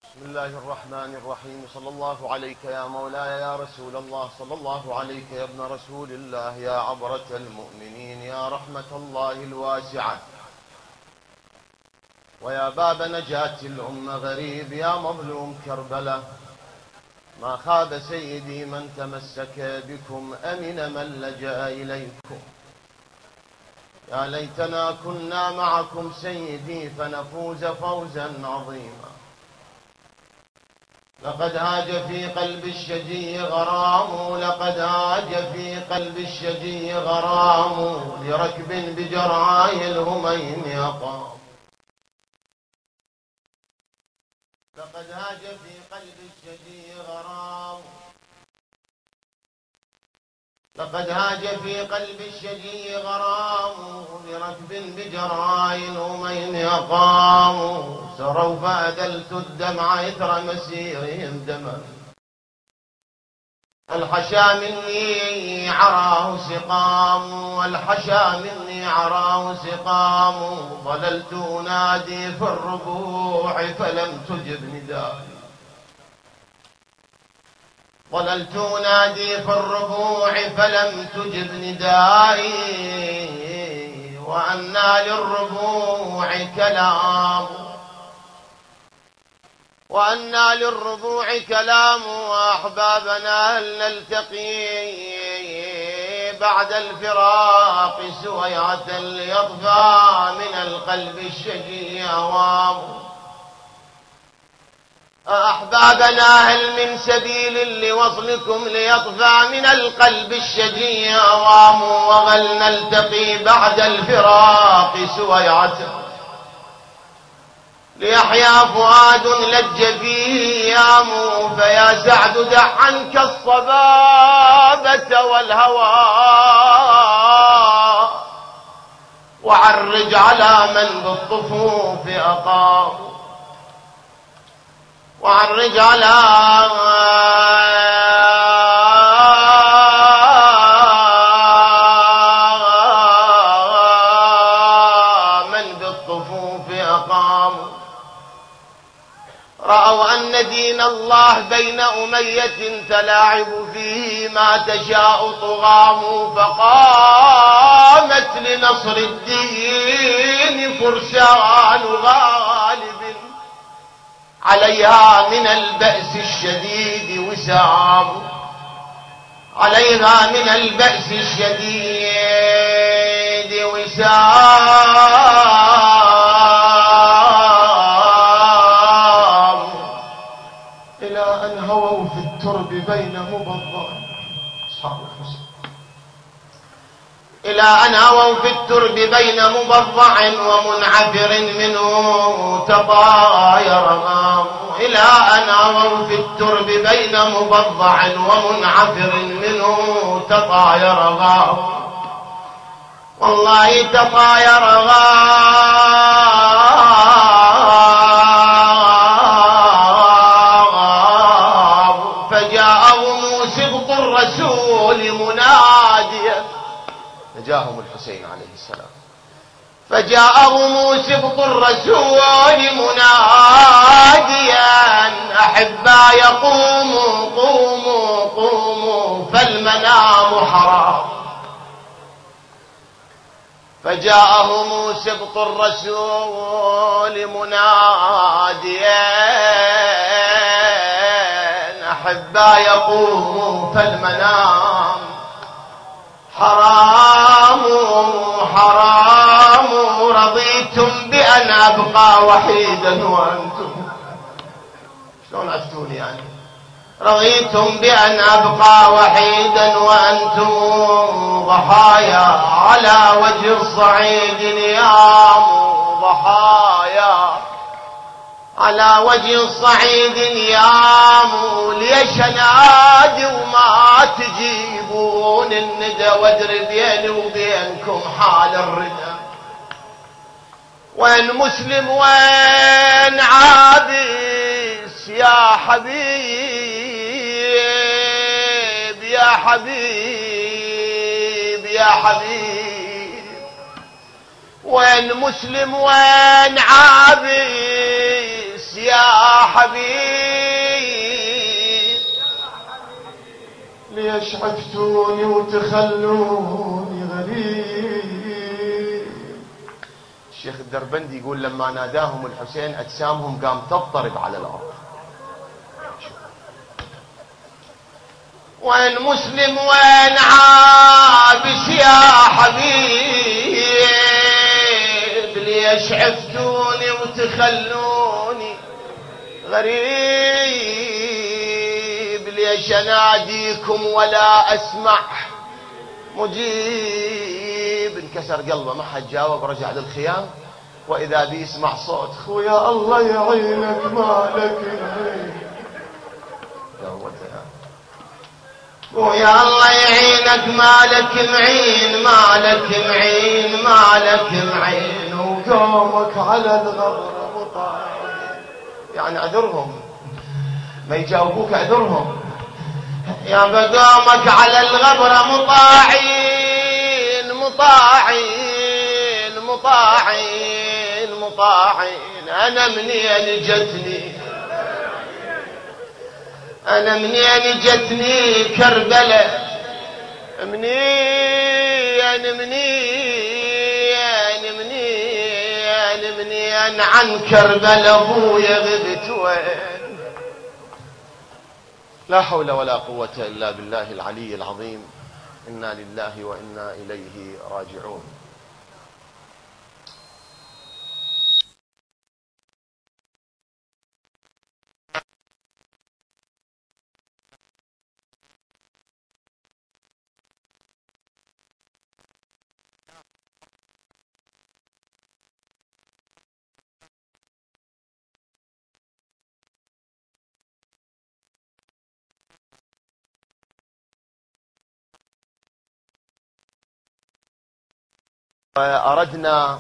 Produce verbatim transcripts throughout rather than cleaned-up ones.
بسم الله الرحمن الرحيم. صلى الله عليك يا مولاي يا رسول الله، صلى الله عليك يا ابن رسول الله، يا عبرة المؤمنين، يا رحمة الله الواسعة، ويا باب نجاة الأمة غريب، يا مظلوم كربلاء. ما خاب سيدي من تمسك بكم، أمن من لجأ إليكم. يا ليتنا كنا معكم سيدي فنفوز فوزا عظيما. لقد هاج في قلب الشجي غرام، لقد هاج في قلب الشجي غرام، لركب بجرعاي الهمين يقام. لقد هاج في قلب الشجي غرام، لقد هاج في قلب الشجي غرام، لركب بجرعاي الهمين يقام. سروا فأدلت الدمع إثر مسيرهم دما، الحشا مني عراه سقام، والحشا مني عراه سقام. ظللت أنادي في الربوع فلم تجب ندائي، ظللت أنادي في الربوع فلم تجب ندائي. وأنى للربوع كلام، وأنى للربوع كلام. وأحبابنا هل نلتقي بعد الفراق سويعة، ليطفى من القلب الشجي أوام. أحبابنا هل من سبيل لوصلكم، ليطفى من القلب الشجي أوام. وهل نلتقي بعد الفراق سويعة، ليحيا فؤاد لج فيه يام. فيا سعد دع عنك الصبابة والهوى، وعرج على من بالطفوف أقام، وعرج على من بالطفوف أقام. رأوا أن دين الله بين أمية تلاعب فيه ما تشاء طغام. فقامت لنصر الدين فرسان غالب، عليها من البأس الشديد وسام، عليها من البأس الشديد وسام. إلى أن هووا في الترب بين مبضع أصحاب الحسن، إلى أن هووا في الترب بين مبضع ومنعفر منه تطاير غام. إلى أن هووا في الترب بين مبضع ومنعفر منه تطاير غام. والله تطاير غام. فجاءهم سبط الرسول مناديا، نجاهم الحسين عليه السلام. فجاءهم سبط الرسول مناديا، أحبا يقوموا قوموا قوموا فالمنام حرام. فجاءهم سبط الرسول مناديا، أحبا يقوموا فالمنام حرام حرام. رضيتم بأن أبقى وحيدا وأنتم، شلون عفتوني يعني؟ رضيتم بأن أبقى وحيدا وأنتم ضحايا على وجه الصعيد نيام. ضحايا على وجه الصعيد نيام. ليش نادي وما تجيبون الندى، وادري بيني وبينكم حال الردى. وين مسلم وين عابس يا حبيب، يا حبيب يا حبيب. وين مسلم وين عابس بس يا حبيب ليش عفتوني وتخلوني غريب. الشيخ الدربندي يقول لما ناداهم الحسين أجسامهم قام تضطرب على الأرض. وين مسلم وين عابس يا حبيب ليش عفتوني وتخلوني غريب. ليش أناديكم ولا أسمع مجيب. انكسر قلبه ما حد جاوب. رجع للخيام وإذا بيسمع صوت خويا الله يعينك مالك العين. ويا الله يعينك مالك معين مالك معين مالك معين. وقامك على الغبرة مطاع. يعني اعذرهم ما يجاوبوك اعذرهم. يا بقامك على الغبرة مطاعين مطاعين مطاعين مطاعين. انا منين جتني أنا منين جتني كربلاء منين منين منين منين عن كربلاء أبويا غبت وين. لا حول ولا قوة إلا بالله العلي العظيم. إنا لله وإنا إليه راجعون. أردنا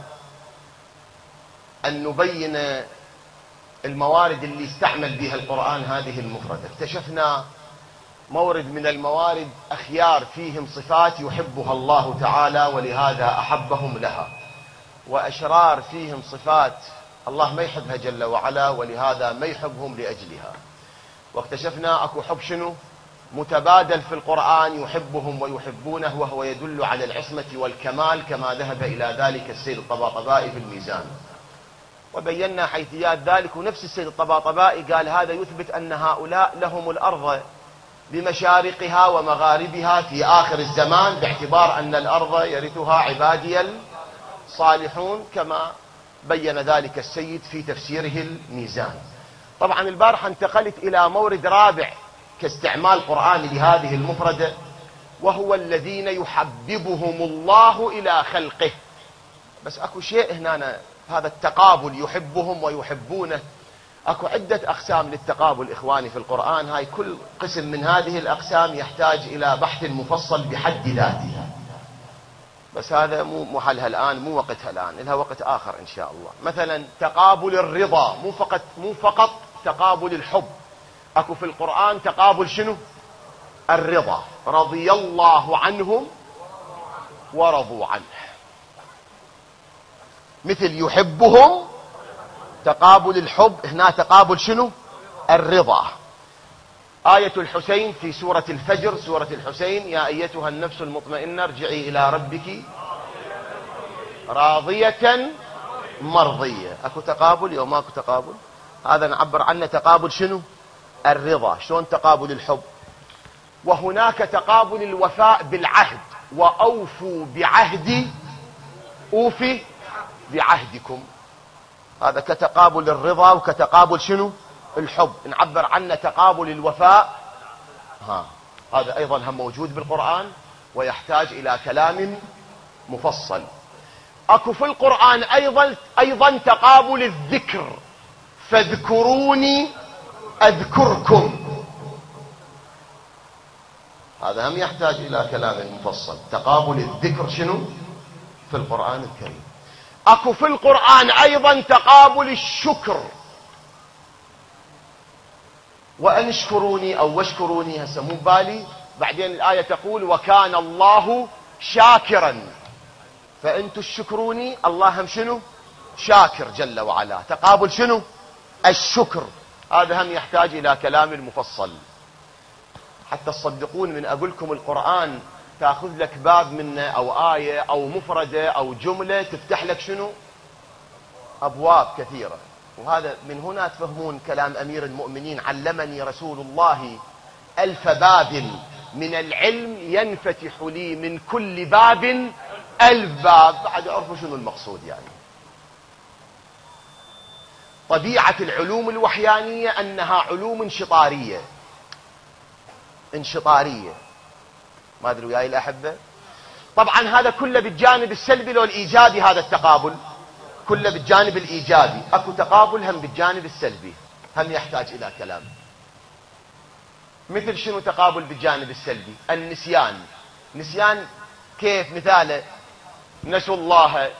أن نبين الموارد اللي استعمل بها القرآن هذه المفردة. اكتشفنا مورد من الموارد أخيار فيهم صفات يحبها الله تعالى ولهذا أحبهم لها، وأشرار فيهم صفات الله ما يحبها جل وعلا ولهذا ما يحبهم لأجلها. واكتشفنا أكو حب شنو متبادل في القرآن يحبهم ويحبونه وهو يدل على العصمة والكمال كما ذهب إلى ذلك السيد الطباطبائي في الميزان. وبينا حيثيات ذلك، ونفس السيد الطباطبائي قال هذا يثبت أن هؤلاء لهم الأرض بمشارقها ومغاربها في آخر الزمان باعتبار أن الأرض يرثها عبادي الصالحون كما بين ذلك السيد في تفسيره الميزان. طبعا البارحة انتقلت إلى مورد رابع كاستعمال قرآن لهذه المفردة، وهو الذين يحببهم الله إلى خلقه. بس أكو شيء هنا، هذا التقابل يحبهم ويحبونه. أكو عدة أقسام للتقابل إخواني في القرآن، هاي كل قسم من هذه الأقسام يحتاج إلى بحث مفصل بحد ذاته، بس هذا مو محلها الآن، مو وقتها الآن، لها وقت آخر إن شاء الله. مثلا تقابل الرضا، مو فقط مو فقط تقابل الحب. أكو في القرآن تقابل شنو؟ الرضا، رضي الله عنهم ورضوا عنه. مثل يحبهم تقابل الحب، هنا تقابل شنو؟ الرضا. آية الحسين في سورة الفجر، سورة الحسين: يا أيتها النفس المطمئنة ارجعي إلى ربك راضية مرضية. أكو تقابل يوم ماكو تقابل؟ هذا نعبر عنه تقابل شنو؟ الرضا. شلون تقابل الحب؟ وهناك تقابل الوفاء بالعهد: وأوفوا بعهدي أوفي بعهدكم. هذا كتقابل الرضا وكتقابل شنو؟ الحب. نعبر عنه تقابل الوفاء. ها هذا أيضا هم موجود بالقرآن ويحتاج إلى كلام مفصل. أكو في القرآن أيضا أيضا تقابل الذكر: فاذكروني أذكركم. هذا هم يحتاج إلى كلام مفصل. تقابل الذكر شنو في القرآن الكريم. أكو في القرآن أيضا تقابل الشكر: وأن اشكروني أو واشكروني، هسه مو بالي. بعدين الآية تقول: وكان الله شاكرا، فأنتوا اشكروني، الله هم شنو؟ شاكر جل وعلا. تقابل شنو؟ الشكر، هذا هم يحتاج إلى كلام مفصل حتى تصدقون. من أقولكم القرآن تأخذ لك باب منه أو آية أو مفردة أو جملة تفتح لك شنو؟ أبواب كثيرة. وهذا من هنا تفهمون كلام أمير المؤمنين: علمني رسول الله ألف باب من العلم ينفتح لي من كل باب ألف باب. بعد أعرفوا شنو المقصود. يعني طبيعة العلوم الوحيانية أنها علوم انشطارية انشطارية ما أدري وياي الأحبة. طبعا هذا كله بالجانب السلبي لو الإيجابي، هذا التقابل كله بالجانب الإيجابي. أكو تقابل هم بالجانب السلبي، هم يحتاج إلى كلام. مثل شنو تقابل بالجانب السلبي؟ النسيان. نسيان كيف؟ مثاله: نسوا الله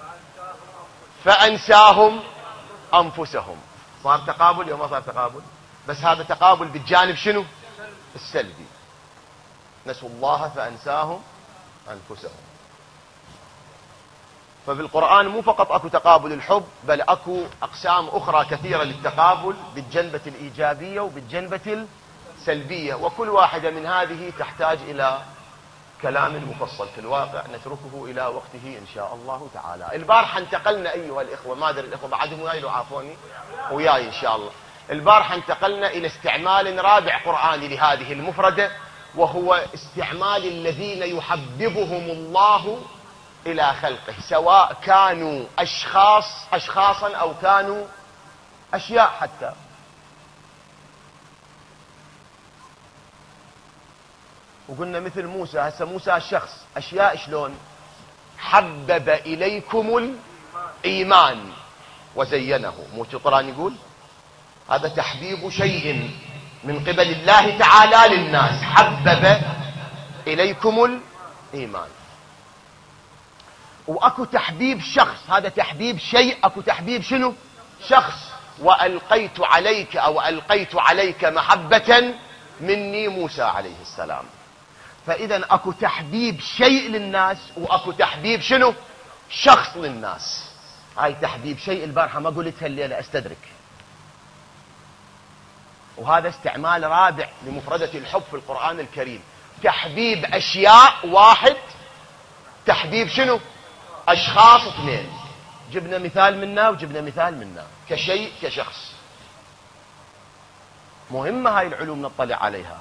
فأنساهم أنفسهم. صار تقابل يوم ما صار تقابل؟ بس هذا تقابل بالجانب شنو؟ السلبي. نسوا الله فأنساهم أنفسهم. فبالقرآن مو فقط أكو تقابل الحب، بل أكو أقسام أخرى كثيرة للتقابل بالجنبة الإيجابية وبالجنبة السلبية، وكل واحدة من هذه تحتاج إلى كلام مفصل. في الواقع نتركه إلى وقته إن شاء الله تعالى. البارحة انتقلنا أيها الإخوة، ما أدري الإخوة بعدهم وياي لو عافوني وياي إن شاء الله. البارحة انتقلنا إلى استعمال رابع قرآني لهذه المفردة، وهو استعمال الذين يحببهم الله إلى خلقه، سواء كانوا أشخاص أشخاصا أو كانوا أشياء حتى. وقلنا مثل موسى، هسه موسى الشخص، أشياء شلون؟ حبب إليكم الإيمان وزينه. مو القرآن يقول هذا تحبيب شيء من قبل الله تعالى للناس، حبب إليكم الإيمان. وأكو تحبيب شخص، هذا تحبيب شيء. أكو تحبيب شنو؟ شخص. وألقيت عليك أو ألقيت عليك محبة مني موسى عليه السلام. فإذا أكو تحبيب شيء للناس وأكو تحبيب شنو؟ شخص للناس. هاي تحبيب شيء البارحة ما قلتها الليلة أستدرك. وهذا استعمال رابع لمفردة الحب في القرآن الكريم. تحبيب أشياء واحد، تحبيب شنو؟ أشخاص اثنين. جبنا مثال منا وجبنا مثال منا، كشيء كشخص. مهمة هاي العلوم نطلع عليها.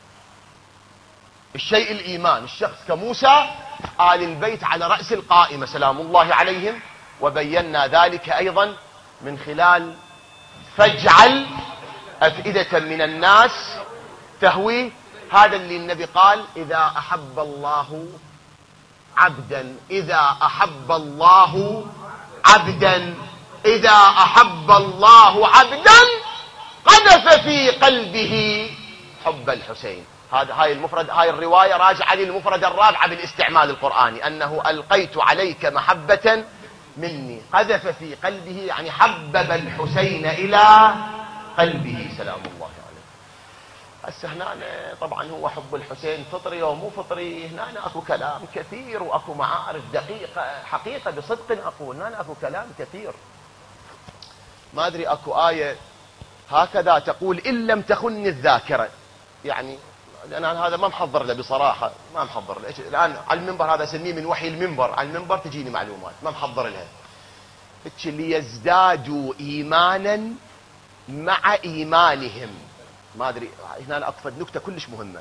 الشيء الإيمان، الشخص كموسى، آل البيت على رأس القائمة سلام الله عليهم. وبينا ذلك أيضا من خلال فاجعل أفئدة من الناس تهوي. هذا اللي النبي قال: إذا أحب الله عبدا إذا أحب الله عبدا إذا أحب الله عبدا قذف في قلبه حب الحسين. هذا هاي المفرد، هاي الرواية راجعة للمفرد الرابعة بالاستعمال القرآني، أنه ألقيت عليك محبة مني. قذف في قلبه يعني حبب الحسين إلى قلبه سلام الله عليه. هسه هنا طبعا هو حب الحسين فطري ومو فطري، هنا اكو كلام كثير واكو معارف دقيقة حقيقة بصدق اقول، هنا اكو كلام كثير. ما ادري اكو آية هكذا تقول: إن لم تخن الذاكرة. يعني لأن أنا هذا ما محضر له بصراحة، ما محضر له الآن على المنبر، هذا اسميه من وحي المنبر. على المنبر تجيني معلومات ما محضر لها. ليزدادوا إيمانا مع إيمانهم. ما أدري هنا أقصد نكتة كلش مهمة.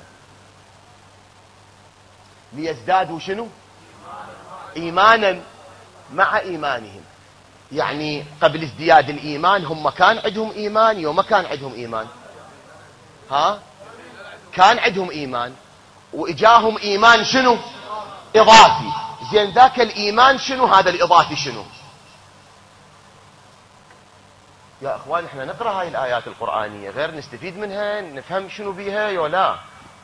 ليزدادوا شنو؟ إيمانا مع إيمانهم. يعني قبل ازدياد الإيمان هم كان عندهم إيمان يوم ما كان عندهم إيمان؟ ها؟ كان عندهم إيمان وإجاهم إيمان شنو؟ إضافي. زين ذاك الإيمان شنو؟ هذا الإضافي شنو؟ يا اخوان احنا نقرأ هاي الآيات القرآنية غير نستفيد منها، نفهم شنو بيها يا لا.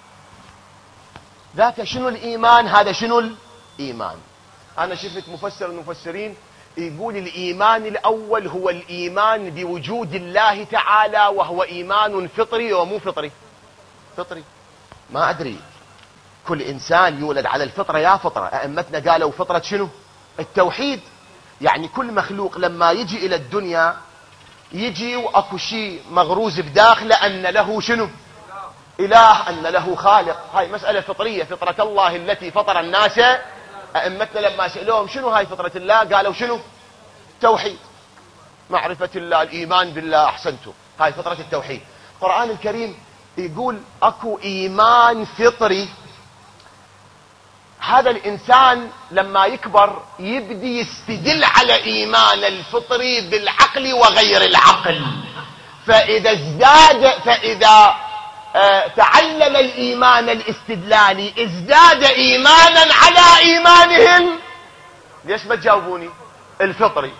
ذاك شنو الإيمان؟ هذا شنو الإيمان؟ أنا شفت مفسر المفسرين يقول الإيمان الأول هو الإيمان بوجود الله تعالى، وهو إيمان فطري ومو فطري. فطري ما أدري، كل إنسان يولد على الفطرة يا فطرة. أئمتنا قالوا فطرة شنو؟ التوحيد. يعني كل مخلوق لما يجي إلى الدنيا يجي واكو شيء مغروز بداخله ان له شنو؟ اله، ان له خالق. هاي مسألة فطرية، فطرة الله التي فطر الناس. ائمتنا لما سألوهم شنو هاي فطرة الله قالوا شنو؟ توحيد، معرفة الله، الايمان بالله. احسنتم، هاي فطرة التوحيد. القرآن الكريم يقول اكو ايمان فطري، هذا الانسان لما يكبر يبدي يستدل على ايمان الفطري بالعقل وغير العقل، فاذا ازداد فاذا آه تعلم الايمان الاستدلالي ازداد ايمانا على ايمانهم. ليش ما تجاوبوني؟ الفطري.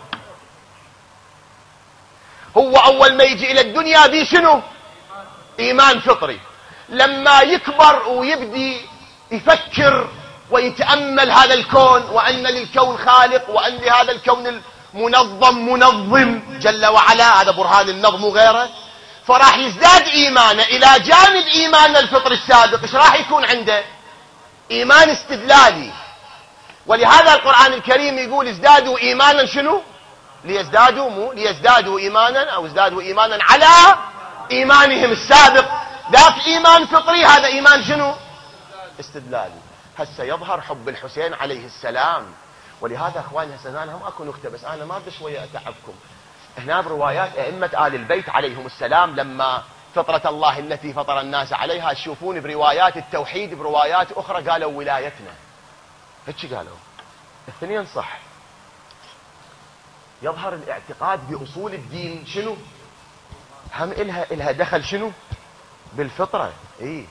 هو اول ما يجي الى الدنيا بي شنو؟ ايمان فطري. لما يكبر ويبدي يفكر ويتأمل هذا الكون، وأن للكون خالق، وأن لهذا الكون المنظم منظم جل وعلا، هذا برهان النظم وغيره، فراح يزداد إيمانه إلى جانب إيمان الفطر السابق. إيش راح يكون عنده؟ إيمان استدلالي. ولهذا القرآن الكريم يقول ازدادوا إيمانا شنو؟ ليزدادوا مو ليزدادوا إيمانا، أو ازدادوا إيمانا على إيمانهم السابق. ذاك إيمان فطري، هذا إيمان شنو؟ استدلالي. هسه يظهر حب الحسين عليه السلام. ولهذا اخواني هسه انا هم اكو نكته، بس انا ما بدي شويه اتعبكم. هنا بروايات ائمه ال البيت عليهم السلام، لما فطره الله التي فطر الناس عليها، تشوفون بروايات التوحيد بروايات اخرى قالوا ولايتنا، هيك قالوا. الاثنين صح. يظهر الاعتقاد باصول الدين شنو؟ هم الها الها دخل شنو؟ بالفطره. اي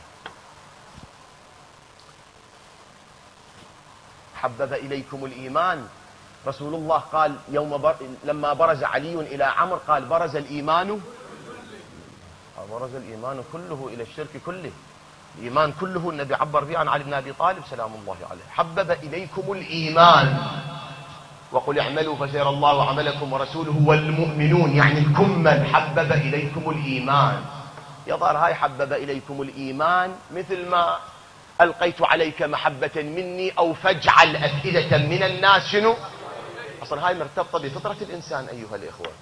حبب إليكم الإيمان. رسول الله قال يوم بر... لما برز علي إلى عمرو قال برز الإيمان برز الإيمان كله إلى الشرك كله. الإيمان كله النبي عبر به عن علي بن أبي طالب سلام الله عليه. حبب إليكم الإيمان وقل اعملوا فسيرى الله عملكم ورسوله والمؤمنون، يعني الكمل. حبب إليكم الإيمان. يظهر هاي حبب إليكم الإيمان مثل ما ألقيت عليك محبة مني، أو فاجعل أفئدة من الناس شنو؟ أصلا هاي مرتبطة بفطرة الإنسان أيها الإخوة.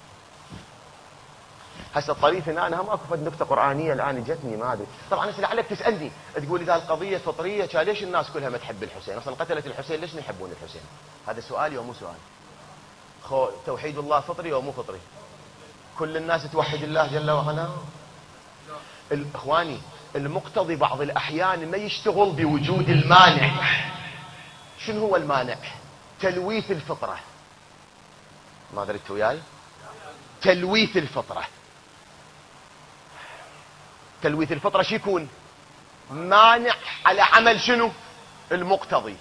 هسه الطريف هنا أنا هم أكو فد نكتة قرآنية الآن جتني ما أدري. طبعا هسه لعلك تسألني تقول إذا القضية فطرية كان ليش الناس كلها ما تحب الحسين؟ أصلا قتلت الحسين ليش ما يحبون الحسين؟ هذا سؤالي ومو سؤال. خو توحيد الله فطري ومو فطري؟ كل الناس توحد الله جل وعلا. الإخواني المقتضي بعض الأحيان ما يشتغل بوجود المانع. شنو هو المانع؟ تلويث الفطرة. ما دريت وياي؟ تلويث الفطرة. تلويث الفطرة شو يكون؟ مانع على عمل شنو؟ المقتضي.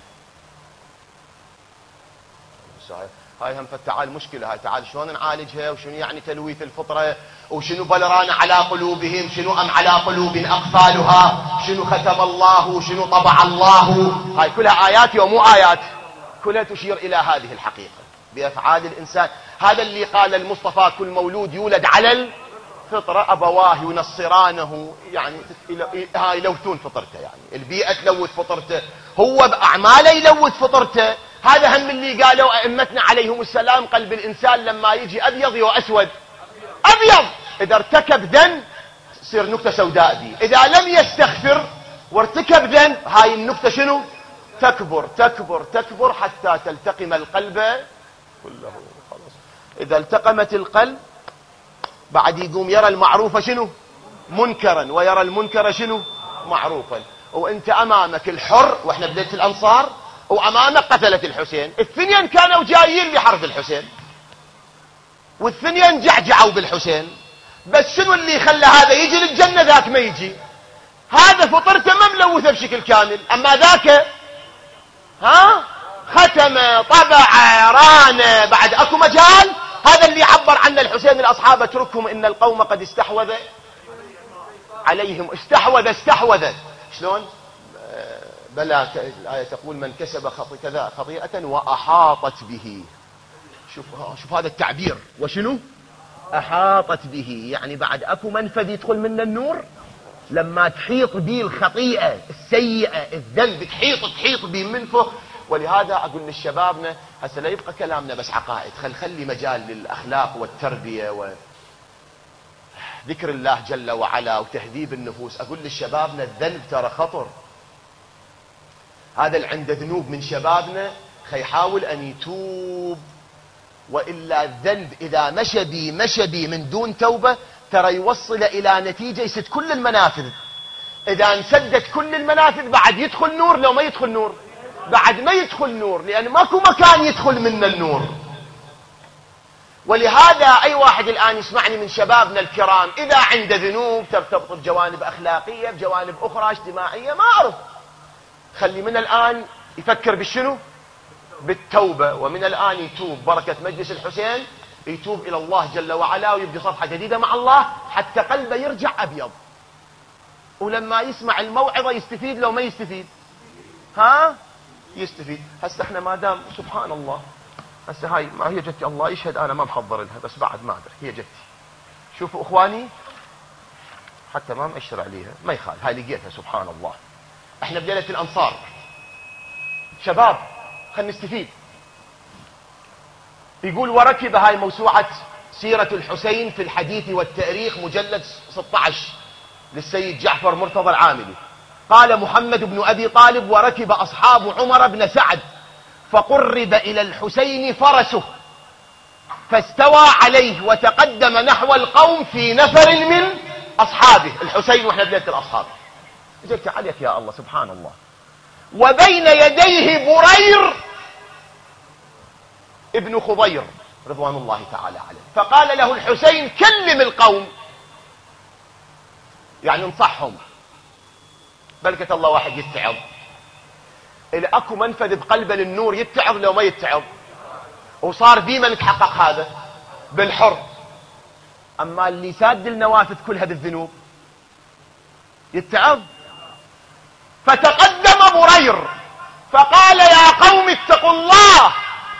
هاي هم فتعال مشكلة. هاي تعال شلون نعالجها؟ وشنو يعني تلويث الفطرة؟ وشنو بلران على قلوبهم؟ شنو أم على قلوب أقفالها؟ شنو ختم الله؟ وشنو طبع الله؟ هاي كلها آيات ومو آيات، كلها تشير إلى هذه الحقيقة بأفعال الإنسان. هذا اللي قال المصطفى كل مولود يولد على الفطرة، أبواه ينصرانه، يعني هاي يلوثون فطرته، يعني البيئة تلوث فطرته، هو بأعماله يلوث فطرته. هذا هم اللي قالوا أئمتنا عليهم السلام، قلب الإنسان لما يجي أبيض وأسود. أبيض إذا ارتكب ذنب تصير نكتة سوداء دي، إذا لم يستغفر وارتكب ذنب هاي النكتة شنو؟ تكبر تكبر تكبر حتى تلتقم القلب كله. خلاص إذا التقمت القلب بعد يقوم يرى المعروف شنو؟ منكرا، ويرى المنكر شنو؟ معروفا. وانت امامك الحر، واحنا بداية الانصار، وامامك قتلة الحسين، الاثنين كانوا جايين لحرب الحسين، والاثنين جعجعوا بالحسين، بس شنو اللي خلى هذا يجي للجنة ذاك ما يجي؟ هذا فطرته ما ملوثة بشكل كامل، اما ذاك ها ختم طبع ران بعد اكو مجال. هذا اللي عبر عنه الحسين الاصحاب اتركهم ان القوم قد استحوذ عليهم. استحوذ استحوذ شلون؟ بلى الآية تقول من كسب كذا خطيئة وأحاطت به. شوف شوف هذا التعبير، وشنو؟ أحاطت به، يعني بعد أكو منفذ يدخل منه النور. لما تحيط به الخطيئة السيئة الذنب تحيط تحيط به من فوق. ولهذا أقول للشبابنا هسه لا يبقى كلامنا بس عقائد، خل خلي مجال للأخلاق والتربية و... ذكر الله جل وعلا وتهذيب النفوس. أقول للشبابنا الذنب ترى خطر. هذا اللي عنده ذنوب من شبابنا خيحاول أن يتوب، وإلا الذنب إذا مشى بي مشى بي من دون توبة ترى يوصل إلى نتيجة يسد كل المنافذ. إذا انسدت كل المنافذ بعد يدخل نور، لو ما يدخل نور بعد ما يدخل نور، لأن ماكو مكان يدخل منه النور. ولهذا أي واحد الآن يسمعني من شبابنا الكرام إذا عنده ذنوب ترتبط بجوانب أخلاقية بجوانب أخرى اجتماعية ما أعرف، خلي من الآن يفكر بالشنو؟ بالتوبة، ومن الآن يتوب بركة مجلس الحسين، يتوب إلى الله جل وعلا ويبدي صفحة جديدة مع الله حتى قلبه يرجع أبيض، ولما يسمع الموعظة يستفيد. لو ما يستفيد ها يستفيد. هسه احنا ما دام سبحان الله، هسه هاي ما هي جتي الله يشهد انا ما محضر لها، بس بعد ما ادري هي جتي. شوفوا اخواني حتى ما مأشر عليها ما يخالف، هاي لقيتها سبحان الله. احنا بليلة الانصار شباب خلينا نستفيد. يقول وركب، هاي موسوعة سيرة الحسين في الحديث والتاريخ مجلد ستة عشر للسيد جعفر مرتضى العاملي. قال محمد بن أبي طالب: وركب أصحاب عمر بن سعد فقرب إلى الحسين فرسه فاستوى عليه وتقدم نحو القوم في نفر من أصحابه. الحسين وإحنا بليلة الأصحاب. جئت عليك يا الله سبحان الله. وبين يديه برير ابن خضير رضوان الله تعالى عليه. فقال له الحسين: كلم القوم، يعني انصحهم، بلكة الله واحد يتعظ. إذا أكو منفذ بقلبه للنور يتعظ لو ما يتعظ. وصار بيما نتحقق هذا بالحر. أما اللي ساد النوافذ كلها بالذنوب يتعظ. فتقدم برير فقال: يا قوم اتقوا الله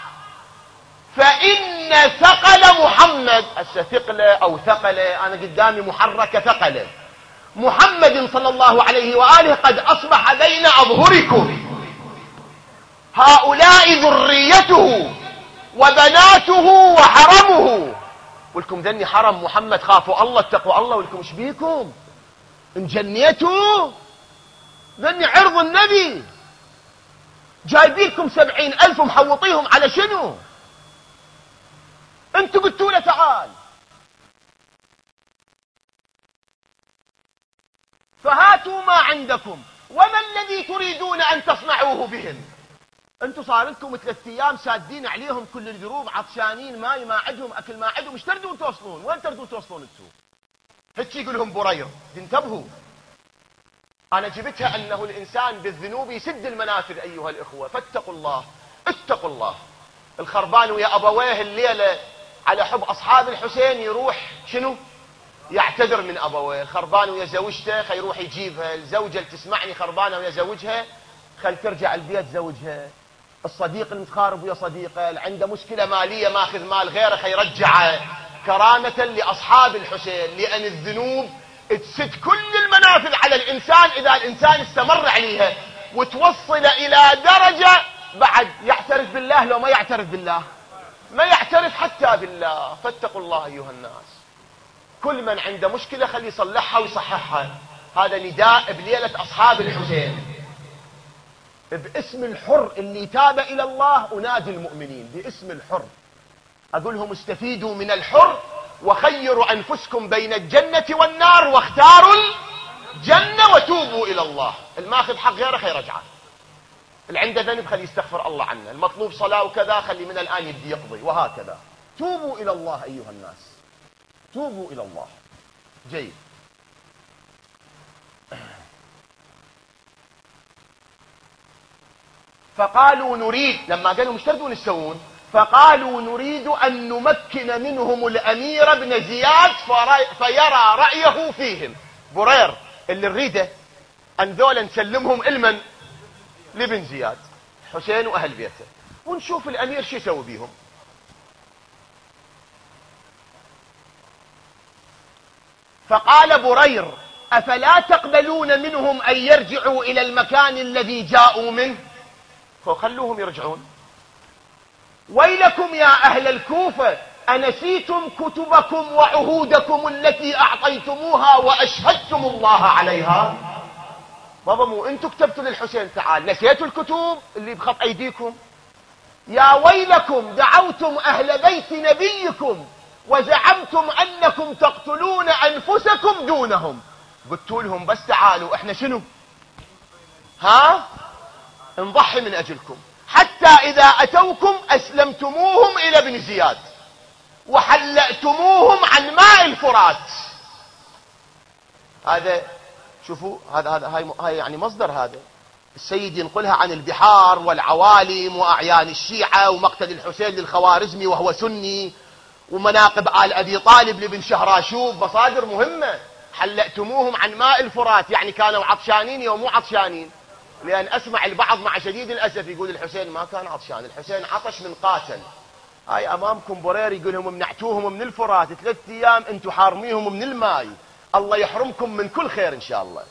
فإن ثقل محمد، الثقل أو ثقل أنا قدامي محركة ثقل، محمد صلى الله عليه وآله قد أصبح بين أظهركم، هؤلاء ذريته وبناته وحرمه. ولكم ذني حرم محمد، خافوا الله اتقوا الله، ولكم ايش بيكم انجنيتوا؟ ذني عرض النبي، جايبينكم سبعين ألف محوطيهم على شنو؟ انتوا قلتوا له تعال. فهاتوا ما عندكم وما الذي تريدون أن تصنعوه بهم. انتوا صار لكم ثلاث ايام سادين عليهم كل الدروب، عطشانين، ماي ما عندهم، اكل ما عندهم، ايش تردون توصلون؟ وين تردون توصلون انتوا؟ هيك يقول لهم برير. انتبهوا، انا جبتها انه الانسان بالذنوب يسد المنافذ ايها الاخوه، فاتقوا الله اتقوا الله. الخربان ويا ابويه الليله على حب اصحاب الحسين يروح شنو؟ يعتذر من ابويه. الخربان ويا زوجته خيروح يجيبها. الزوجه اللي تسمعني خربانه ويا زوجها خل ترجع البيت زوجها. الصديق المتخارب ويا صديقه، اللي عنده مشكله ماليه ماخذ مال غيره خيرجعه، كرامه لاصحاب الحسين. لان الذنوب تسد كل المنافذ على الانسان اذا الانسان استمر عليها، وتوصل الى درجه بعد يعترف بالله. لو ما يعترف بالله ما يعترف حتى بالله. فاتقوا الله ايها الناس. كل من عنده مشكله خليه يصلحها ويصححها. هذا نداء بليله اصحاب الحسين باسم الحر اللي تاب الى الله. انادي المؤمنين باسم الحر، اقول لهم استفيدوا من الحر وخيروا انفسكم بين الجنه والنار واختاروا الجنه وتوبوا الى الله. الماخذ حق غيره خير رجعه، اللي عنده ذنب خليه يستغفر الله عنه، المطلوب صلاه وكذا خلي من الان يبدي يقضي، وهكذا. توبوا الى الله ايها الناس، توبوا الى الله. جيد. فقالوا نريد، لما قالوا مش تردون تسوون، فقالوا نريد أن نمكن منهم الأمير بن زياد فيرى رأيه فيهم. برير اللي نريده أن ذولا نسلمهم المن لابن زياد حسين وأهل بيته، ونشوف الأمير شو يسوي بيهم. فقال برير: أفلا تقبلون منهم أن يرجعوا إلى المكان الذي جاءوا منه؟ فخلوهم يرجعون. ويلكم يا أهل الكوفة أنسيتم كتبكم وعهودكم التي أعطيتموها وأشهدتم الله عليها؟ بابا مو أنتم كتبتوا للحسين تعال، نسيتوا الكتب اللي بخط أيديكم؟ يا ويلكم دعوتم أهل بيت نبيكم وزعمتم أنكم تقتلون أنفسكم دونهم. قلتوا لهم بس تعالوا احنا شنو؟ ها؟ نضحي من أجلكم، حتى إذا أتوكم أسلمتموهم إلى ابن زياد وحلأتموهم عن ماء الفرات. هذا شوفوا، هذا هذا هاي, هاي يعني مصدر، هذا السيد ينقلها عن البحار والعوالم وأعيان الشيعة ومقتل الحسين للخوارزمي وهو سني ومناقب آل أبي طالب لابن شهراشوف، مصادر مهمة. حلأتموهم عن ماء الفرات يعني كانوا عطشانين يوم مو عطشانين، لأن أسمع البعض مع شديد الأسف يقول الحسين ما كان عطشان، الحسين عطش من قاتل. هاي أمامكم برير يقول لهم منعتوهم من الفرات ثلاث أيام أنتم حارميهم من الماء، الله يحرمكم من كل خير إن شاء الله.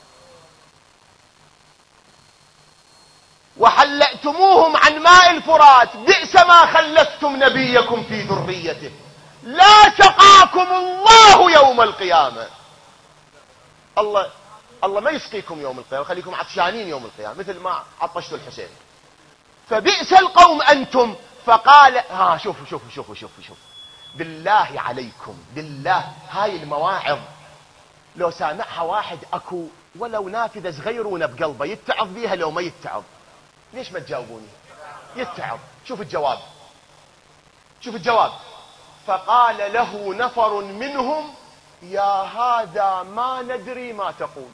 وحلأتموهم عن ماء الفرات بئس ما خلفتم نبيكم في ذريته لا سقاكم الله يوم القيامة. الله الله ما يسقيكم يوم القيامة، خليكم عطشانين يوم القيامة مثل ما عطشتوا الحسين. فبئس القوم أنتم. فقال ها شوفوا شوفوا شوفوا شوفوا شوفوا بالله عليكم، بالله هاي المواعظ لو سامعها واحد اكو ولو نافذة صغيرونة بقلبه يتعظ بيها لو ما يتعظ. ليش ما تجاوبوني؟ يتعظ. شوف الجواب، شوف الجواب. فقال له نفر منهم يا هذا ما ندري ما تقول.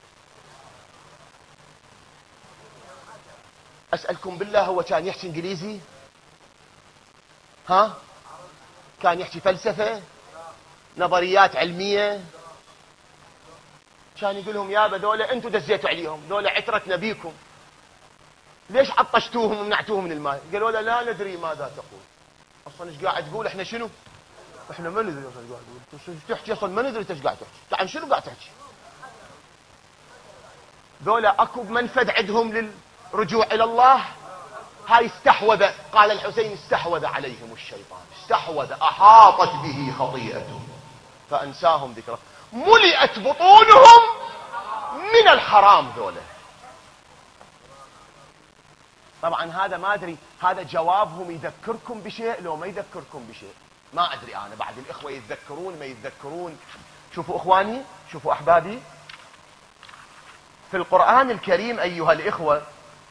أسألكم بالله هو كان يحكي انجليزي؟ ها؟ كان يحكي فلسفة؟ نظريات علمية؟ كان يقول لهم يابا دولة انتم دزيتوا عليهم، دولة عترة نبيكم، ليش عطشتوهم ومنعتوهم من الماء؟ قالوا له لا ندري ماذا تقول. اصلا ايش قاعد تقول؟ احنا شنو؟ احنا ما ندري ايش قاعد تقول، تحكي اصلا ما ندري ايش قاعد تحكي، عن شنو قاعد تحكي؟ ذولا اكو منفذ عندهم للرجوع الى الله. هاي استحوذ، قال الحسين استحوذ عليهم الشيطان، استحوذ احاطت به خطيئته فانساهم ذكره، ملئت بطونهم من الحرام ذولا. طبعا هذا ما ادري هذا جوابهم يذكركم بشيء لو ما يذكركم بشيء ما ادري انا، بعد الاخوه يتذكرون ما يتذكرون. شوفوا اخواني، شوفوا احبابي، في القرآن الكريم أيها الإخوة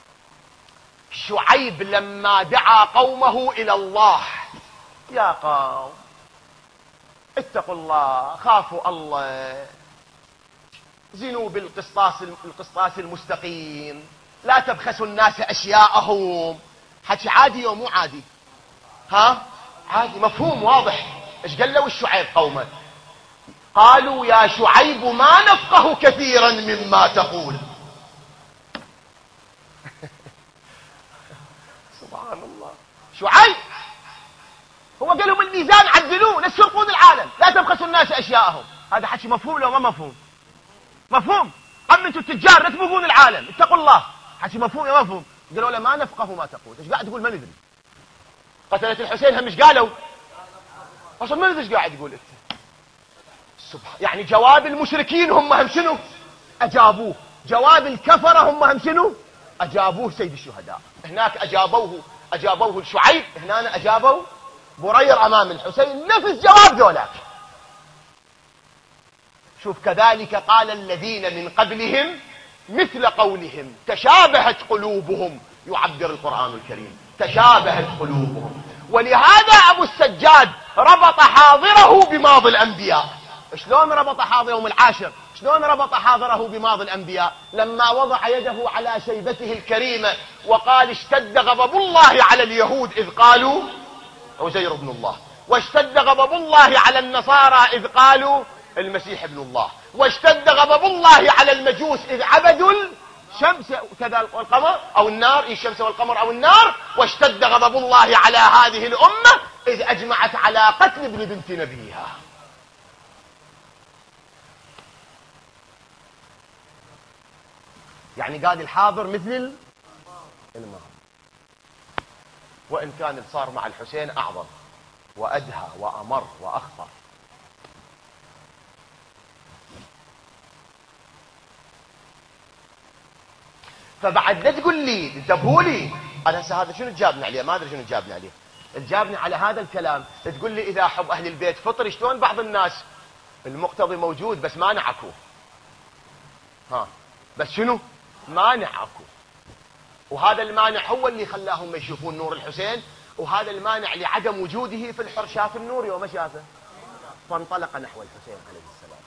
شعيب لما دعا قومه إلى الله يا قوم اتقوا الله، خافوا الله، زنوا بالقسطاس القسطاس المستقيم، لا تبخسوا الناس أشياءهم. حكي عادي أو مو عادي؟ ها؟ عادي، مفهوم واضح. ايش قال له الشعيب قومه؟ قالوا يا شعيب ما نفقه كثيرا مما تقول. سبحان الله. شعيب هو قال لهم الميزان عدلوه، لا تسرقون العالم، لا تبخسوا الناس اشياءهم. هذا حكي مفهوم لو ما مفهوم؟ مفهوم. اما انتم التجار لا تبغون العالم، اتقوا الله. حكي مفهوم يا مفهوم؟ قالوا له ما نفقه ما تقول. ايش قاعد تقول؟ ما ندري. قتلت الحسين هم ايش قالوا؟ اصلا ما ندري ايش قاعد تقول انت. سبحان، يعني جواب المشركين هم هم شنو؟ اجابوه. جواب الكفره هم هم شنو؟ اجابوه سيد الشهداء. هناك اجابوه اجابوه شعيب، هنا اجابوا برير امام الحسين نفس جواب ذولاك. شوف كذلك قال الذين من قبلهم مثل قولهم تشابهت قلوبهم، يعبر القرآن الكريم تشابهت قلوبهم. ولهذا ابو السجاد ربط حاضره بماضي الانبياء. شلون ربط حاضره يوم العاشر؟ شلون ربط حاضره بماضي الانبياء؟ لما وضع يده على شيبته الكريمه وقال اشتد غضب الله على اليهود اذ قالوا عزير ابن الله، واشتد غضب الله على النصارى اذ قالوا المسيح ابن الله، واشتد غضب الله على المجوس اذ عبدوا الشمس كذا والقمر او النار، الشمس والقمر او النار، واشتد غضب الله على هذه الامه اذ اجمعت على قتل ابن بنت نبيها. يعني قال الحاضر مثل الماضي، وان كان اللي صار مع الحسين اعظم. وأدهى وأمر وأخطر. فبعد لا تقول لي انتبهوا لي انا هسه هذا شنو تجابني عليه؟ ما ادري شنو تجابني عليه. تجابني على هذا الكلام تقول لي اذا حب اهل البيت فطري، شلون بعض الناس المقتضي موجود بس مانع اكو. ها بس شنو؟ مانع اكو. وهذا المانع هو اللي خلاهم يشوفون نور الحسين، وهذا المانع لعدم وجوده في الحر شاف النور يوم شافه فانطلق نحو الحسين عليه السلام.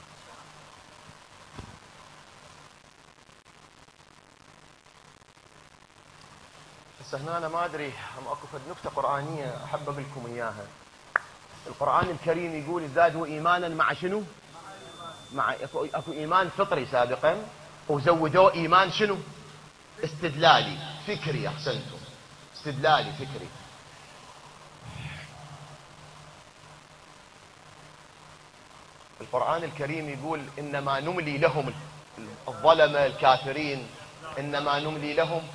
بس هنا انا ما ادري هم اكو فد نكته قرانيه احب اقول لكم اياها. القران الكريم يقول زادوا ايمانا مع شنو؟ مع اكو, أكو ايمان فطري سابقا وزودوه ايمان شنو؟ استدلالي فكري. احسنتم، استدلالي فكري. القرآن الكريم يقول إنما نملي لهم الظلمة الكافرين، إنما نملي لهم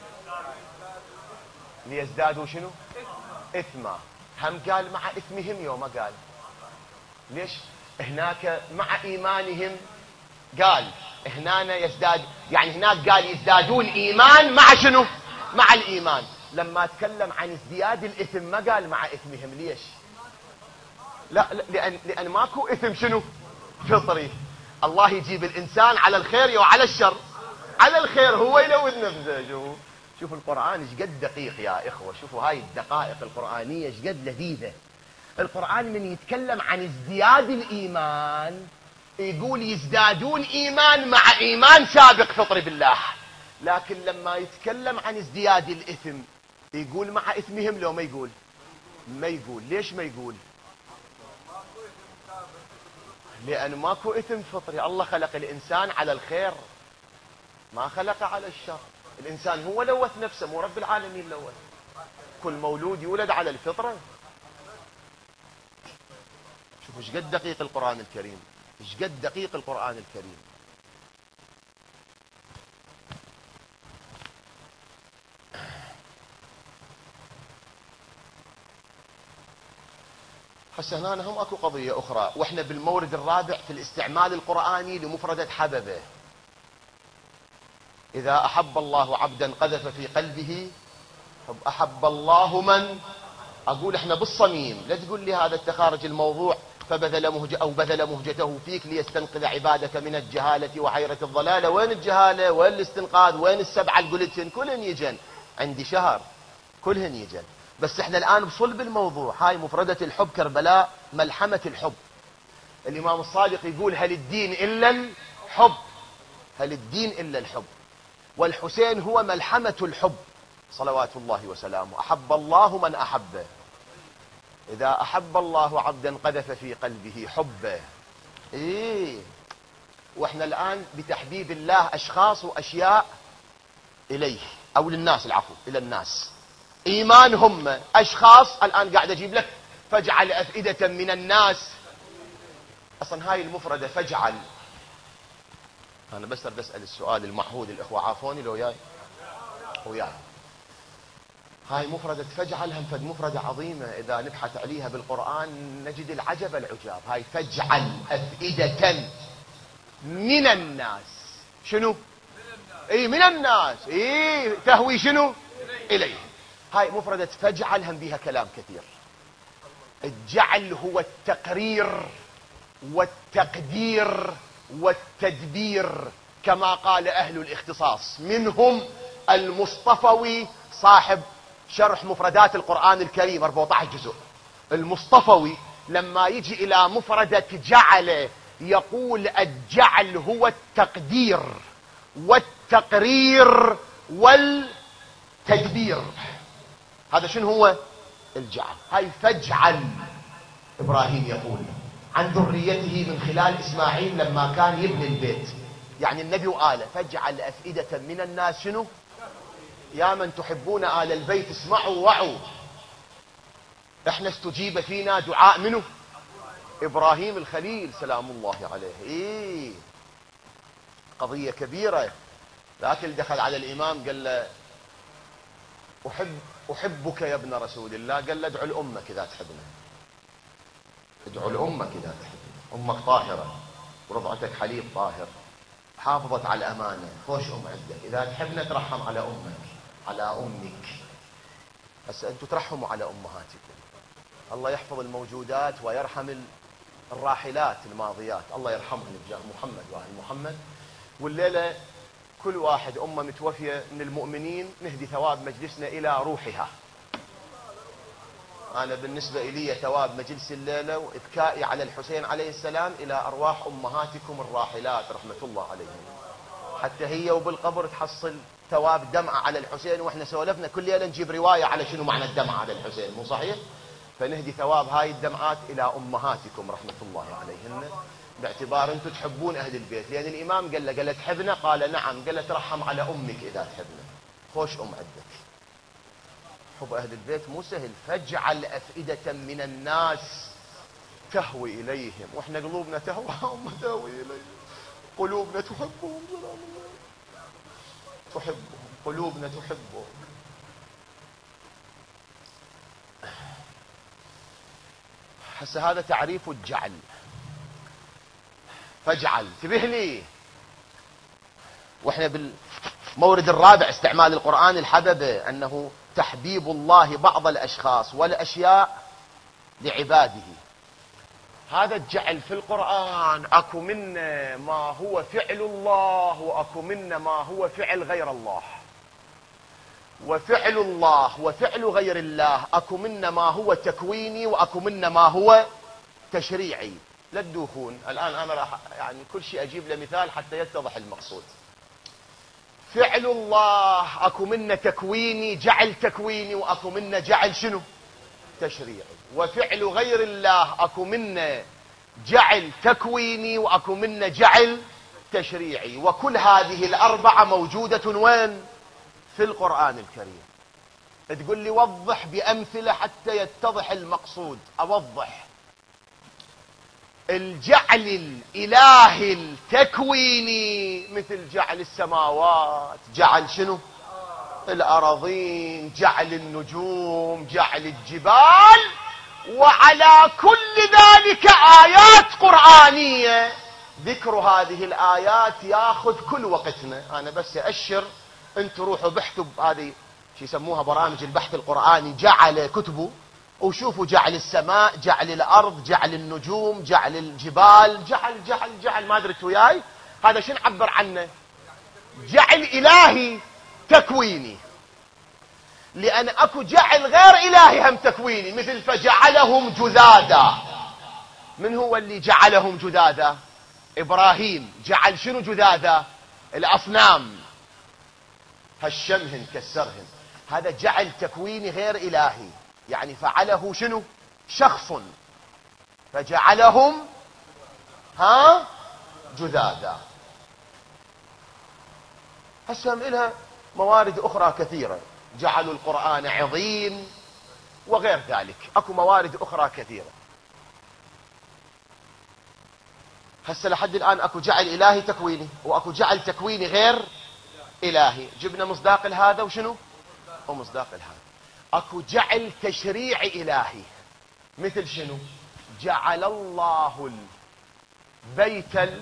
ليزدادوا شنو؟ إثما. هم قال مع إثمهم يوم قال ليش؟ هناك مع إيمانهم قال هنا يزداد، يعني هناك قال يزدادون إيمان مع شنو؟ مع الإيمان. لما تكلم عن ازدياد الإثم ما قال مع إثمهم. ليش؟ لا, لا لأن, لأن ماكو إثم شنو؟ فطري. الله يجيب الإنسان على الخير وعلى الشر. على الخير هو يلوث نفسه. شوفوا شوفوا القرآن ايش قد دقيق يا إخوة. شوفوا هاي الدقائق القرآنية ايش قد لذيذة. القرآن من يتكلم عن ازدياد الإيمان يقول يزدادون إيمان مع إيمان سابق فطري بالله، لكن لما يتكلم عن ازدياد الإثم يقول مع إثمهم. لو ما يقول ما يقول. ليش ما يقول؟ لأن ماكو إثم فطري. الله خلق الإنسان على الخير ما خلقه على الشر. الإنسان هو لوث نفسه، مو رب العالمين لوث. كل مولود يولد على الفطرة. شوفوا ايش قد دقيق القرآن الكريم، ايش قد دقيق القرآن الكريم. هسه هنا هم اكو قضية اخرى، واحنا بالمورد الرابع في الاستعمال القرآني لمفردة حبذا. اذا احب الله عبدا قذف في قلبه حب. احب الله من، اقول احنا بالصميم، لا تقول لي هذا التخارج الموضوع فبذل مهجة او بذل مهجته فيك ليستنقذ عبادك من الجهالة وحيرة الضلالة. وين الجهالة؟ وين الاستنقاذ؟ وين السبعة القلتن؟ كلهن يجن عندي شهر، كلهن يجن. بس احنا الان بصلب الموضوع. هاي مفردة الحب كربلاء، ملحمة الحب. الامام الصادق يقول هل الدين الا الحب، هل الدين الا الحب. والحسين هو ملحمة الحب صلوات الله وسلامه. احب الله من احبه. اذا احب الله عبدا قذف في قلبه حبه. ايه واحنا الان بتحبيب الله اشخاص واشياء اليه، او للناس، العفو، الى الناس. ايمان هم اشخاص. الان قاعد اجيب لك فاجعل افئدة من الناس. اصلا هاي المفردة فاجعل، انا بس اريد اسال السؤال المعهود. الاخوة عافوني لو وياي وياي. هاي مفردة فاجعل هم فد مفردة عظيمة. اذا نبحث عليها بالقرآن نجد العجب العجاب. هاي فاجعل افئدة من الناس. شنو؟ اي من الناس. اي تهوي شنو؟ اليه. هاي مفردة فاجعل هم بيها كلام كثير. الجعل هو التقرير والتقدير والتدبير كما قال اهل الاختصاص، منهم المصطفوي صاحب شرح مفردات القرآن الكريم أربعة عشر جزء. المصطفوي لما يجي الى مفردة جعل يقول الجعل هو التقدير والتقرير والتدبير. هذا شنو هو الجعل. هاي فاجعل. ابراهيم يقول عن ذريته من خلال اسماعيل لما كان يبني البيت، يعني النبي وآله. فاجعل افئدة من الناس شنو؟ يا من تحبون آل البيت اسمعوا وعوا. احنا استجيب فينا دعاء منه ابراهيم الخليل سلام الله عليه. ايه قضية كبيرة. لكن دخل على الامام قال له احب احبك يا ابن رسول الله. قال له ادعو لامك اذا تحبنا. ادعو لأمك إذا تحب، أمك طاهرة ورضعتك حليب طاهر، حافظت على الأمانة، خوش أم عندك. إذا تحبنا ترحم على أمك، على أمك. بس أنتم ترحموا على أمهاتكم. الله يحفظ الموجودات ويرحم الراحلات الماضيات، الله يرحمهم بجاه محمد وآل محمد. والليلة كل واحد أمه متوفية من المؤمنين نهدي ثواب مجلسنا إلى روحها. أنا بالنسبة إلي ثواب مجلس الليلة وإبكائي على الحسين عليه السلام إلى أرواح أمهاتكم الراحلات رحمة الله عليهم، حتى هي وبالقبر تحصل ثواب دمعة على الحسين. وإحنا سولفنا كل ليلة نجيب رواية على شنو معنى الدمعة على الحسين، مو صحيح؟ فنهدي ثواب هاي الدمعات إلى أمهاتكم رحمة الله عليهن، باعتبار أنتم تحبون أهل البيت. لأن الإمام قال له قال له تحبنا؟ قال نعم. قال له ترحم على أمك إذا تحبنا. خوش أم عندك. حب أهل البيت مو سهل. فاجعل أفئدة من الناس تهوي إليهم، وإحنا قلوبنا تهوى هم تهوي إليهم. قلوبنا تحبهم، سلام الله، تحبهم، قلوبنا تحبهم. هسه هذا تعريف الجعل. فاجعل، انتبه لي. واحنا بالمورد الرابع استعمال القرآن الحببة، أنه تحبيب الله بعض الأشخاص والأشياء لعباده. هذا الجعل في القرآن أكو منا ما هو فعل الله، وأكو منا ما هو فعل غير الله. وفعل الله وفعل غير الله أكو منا ما هو تكويني، وأكو منا ما هو تشريعي. لا تدوخون الآن، أنا راح يعني كل شيء أجيب له مثال حتى يتضح المقصود. فعل الله أكو منا تكويني، جعل تكويني، وأكو منا جعل شنو؟ تشريعي. وفعل غير الله أكو منا جعل تكويني، وأكو منا جعل تشريعي. وكل هذه الأربعة موجودة وين؟ في القرآن الكريم. تقول لي وضح بأمثلة حتى يتضح المقصود. أوضح. الجعل الإلهي التكويني مثل جعل السماوات، جعل شنو؟ الأراضين، جعل النجوم، جعل الجبال، وعلى كل ذلك آيات قرآنية. ذكر هذه الآيات ياخذ كل وقتنا. أنا بس أشر، أنتوا روحوا بحثوا بهذه شو يسموها برامج البحث القرآني، جعل كتبوا وشوفوا جعل السماء، جعل الأرض، جعل النجوم، جعل الجبال، جعل جعل جعل ما أدري وياي. هذا شو نعبر عنه؟ جعل إلهي تكويني. لأن أكو جعل غير إلهي هم تكويني، مثل فجعلهم جذاذا. من هو اللي جعلهم جذاذا؟ إبراهيم. جعل شنو جذاذا؟ الأصنام، هشمهن كسرهن. هذا جعل تكويني غير إلهي، يعني فعله شنو؟ شخص، فجعلهم ها جذاذا. هسه لها موارد أخرى كثيرة. جعلوا القرآن عظيم وغير ذلك، أكو موارد أخرى كثيرة. هسه لحد الآن أكو جعل إلهي تكويني، وأكو جعل تكويني غير إلهي. جبنا مصداق لهذا وشنو؟ ومصداق لهذا. أكو جعل تشريعي إلهي، مثل شنو؟ جعل الله البيت ال...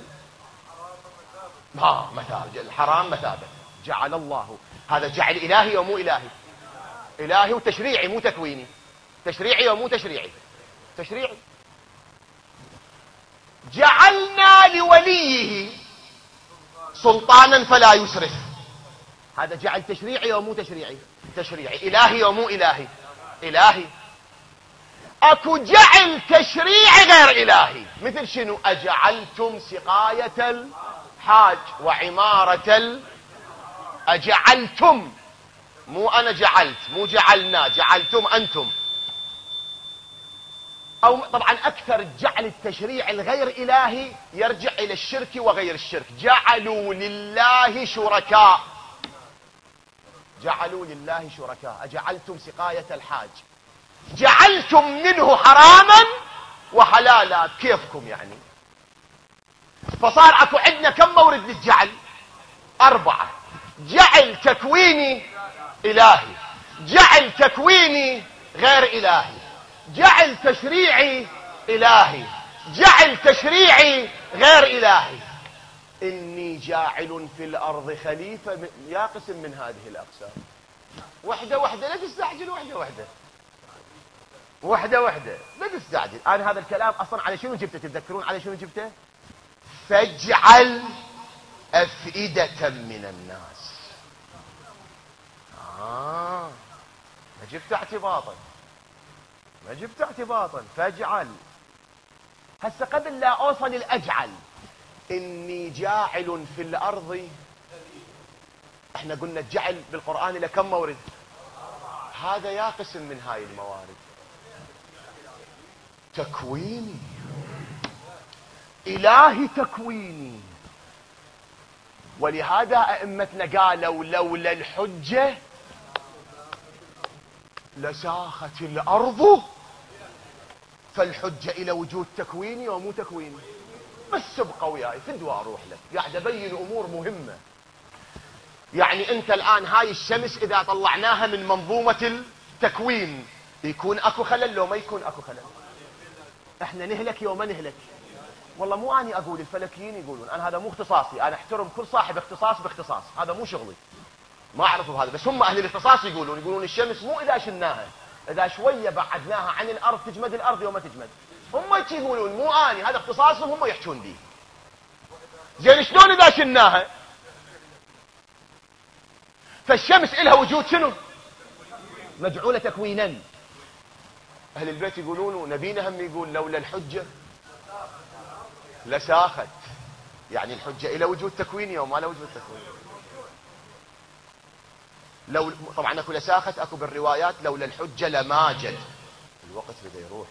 ها مثابة، الحرام مثابة. جعل الله، هذا جعل إلهي ومو إلهي؟ إلهي وتشريعي مو تكويني. تشريعي ومو تشريعي؟ تشريعي. جعلنا لوليه سلطانا فلا يسرف. هذا جعل تشريعي ومو تشريعي؟ تشريعي. إلهي ومو إلهي؟ إلهي. أكو جعل تشريعي غير إلهي، مثل شنو؟ أجعلتم سقاية الحاج وعمارة ال... أجعلتم، مو أنا جعلت، مو جعلنا، جعلتم أنتم. أو طبعا أكثر الجعل التشريعي الغير إلهي يرجع إلى الشرك وغير الشرك. جعلوا لله شركاء، جعلوا لله شركاء. أجعلتم سقاية الحاج، جعلتم منه حراما وحلالا، كيفكم يعني. فصار أكو عندنا كم مورد للجعل؟ أربعة. جعل تكويني إلهي، جعل تكويني غير إلهي، جعل تشريعي إلهي، جعل تشريعي غير إلهي. إني جاعل في الأرض خليفة، يا قسم من هذه الأقسام. وحدة وحدة، لا تستعجل، وحدة وحدة وحدة وحدة، لا تستعجل. أنا هذا الكلام أصلا على شنو جبته؟ تتذكرون على شنو جبته؟ فاجعل أفئدة من الناس. آه ما جبت اعتباطا، ما جبت اعتباطا. فاجعل. هسه قبل لا أوصل الأجعل، إني جاعل في الأرض. احنا قلنا الجعل بالقرآن إلى كم مورد؟ هذا يا قسم من هاي الموارد. تكويني، إلهي تكويني. ولهذا أئمتنا قالوا لولا الحجة لساخت الأرض. فالحجة إلى وجود تكويني ومو تكويني. بس ابقى وياي فدوى أروح لك، قاعد أبين أمور مهمة. يعني أنت الآن هاي الشمس إذا طلعناها من منظومة التكوين يكون أكو خلل لو ما يكون أكو خلل؟ احنا نهلك يوم ما نهلك. والله مو أني أقول، الفلكيين يقولون. أنا هذا مو اختصاصي، أنا أحترم كل صاحب اختصاص باختصاص، هذا مو شغلي، ما أعرفه بهذا. بس هم أهل الاختصاص يقولون يقولون الشمس مو إذا شلناها، إذا شوية بعدناها عن الأرض تجمد الأرض يوم ما تجمد. هم يقولون، مو أني، هذا اختصاصهم، هم يحكون بي. زين شلون إذا شلناها؟ فالشمس إلها وجود شنو؟ مجعولة تكوينا. أهل البيت يقولون، ونبينا هم يقول لولا الحجة لساخت. يعني الحجة إلى وجود تكويني وما له وجود تكويني. لو طبعا اكو لساخت، اكو بالروايات لولا الحجة لماجت. الوقت بدا يروح.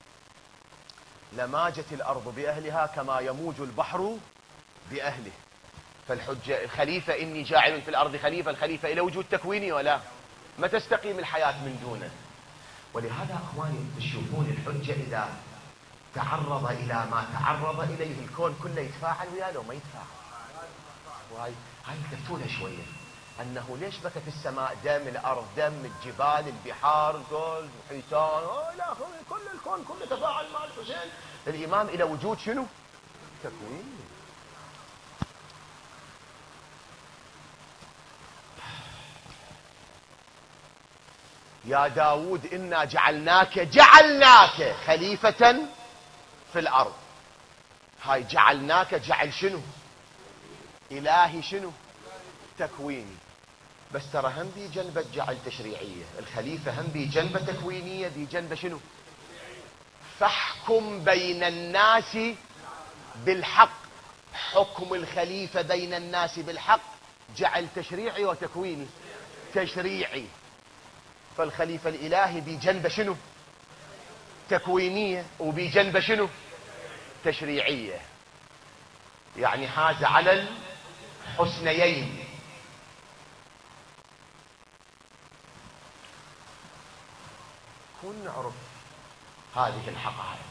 لماجت الأرض بأهلها كما يموج البحر بأهله. فالحجة الخليفة، إني جاعل في الأرض خليفة، الخليفة إلى وجود تكويني ولا؟ ما تستقيم الحياة من دونه. ولهذا أخواني تشوفون الحجة إذا تعرض إلى ما تعرض إليه الكون كله يتفاعل وياه لو ما يتفاعل. وهاي هاي تفتونها شوية، أنه ليش بكت السماء دم، الأرض دم، الجبال، البحار، الجوز، الحيتان، لا كل الكون كله تفاعل مع الحسين. الإمام إلى وجود شنو؟ تكوين. يا داود إنا جعلناك جعلناك خليفة في الأرض. هاي جعلناك جعل شنو؟ إلهي شنو؟ تكويني. بس ترى هم بي جنبة جعل تشريعية. الخليفة هم بي جنبة تكوينية، بي جنبة شنو؟ فاحكم بين الناس بالحق. حكم الخليفة بين الناس بالحق جعل تشريعي وتكويني. تشريعي. فالخليفة الإلهي بجنبه شنو؟ تكوينية، وبجنبه شنو؟ تشريعية. يعني حاز على الحسنيين. كون نعرف هذه الحقائق،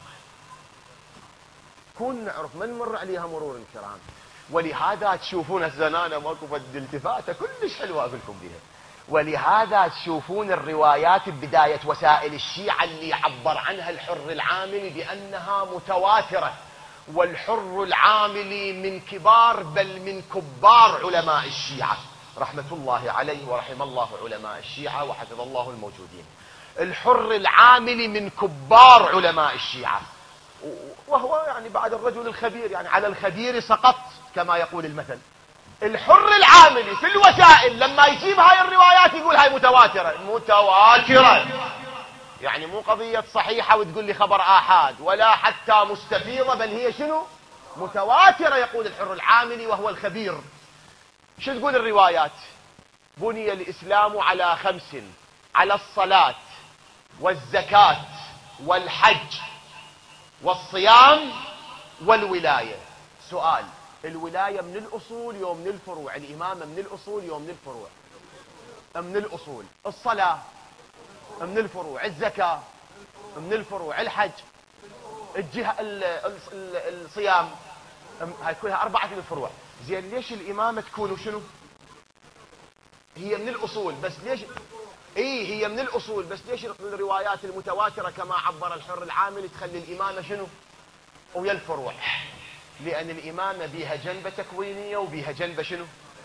كون نعرف، ما نمر عليها مرور الكرام. ولهذا تشوفون الزنانة ماكو فد التفاتة كلش حلوة أقول لكم بها. ولهذا تشوفون الروايات ببداية وسائل الشيعة اللي عبر عنها الحر العاملي بأنها متواترة. والحر العاملي من كبار بل من كبار علماء الشيعة رحمة الله عليه، ورحم الله علماء الشيعة وحفظ الله الموجودين. الحر العاملي من كبار علماء الشيعة، وهو يعني بعد الرجل الخبير، يعني على الخبير سقط كما يقول المثل. الحر العاملي في الوسائل لما يجيب هاي الروايات يقول هاي متواترة. متواترة يعني مو قضية صحيحة وتقول لي خبر آحاد، ولا حتى مستفيضة، بل هي شنو؟ متواترة، يقول الحر العاملي وهو الخبير. شو تقول الروايات؟ بني الإسلام على خمس: على الصلاة والزكاة والحج والصيام والولاية. سؤال: الولاية من الأصول يوم من الفروع، الإمامة من الأصول يوم من الفروع، من الأصول. الصلاة من الفروع، الزكاة من الفروع، الحج، الجهة الصيام، هاي كلها أربعة من الفروع. زين ليش الإمامة تكون شنو؟ هي من الأصول، بس ليش اي هي من الاصول، بس ليش الروايات المتواتره كما عبر الحر العامل تخلي الامامه شنو؟ ويا الفروع، لان الامامه بيها جنبه تكوينيه وبيها جنبه شنو؟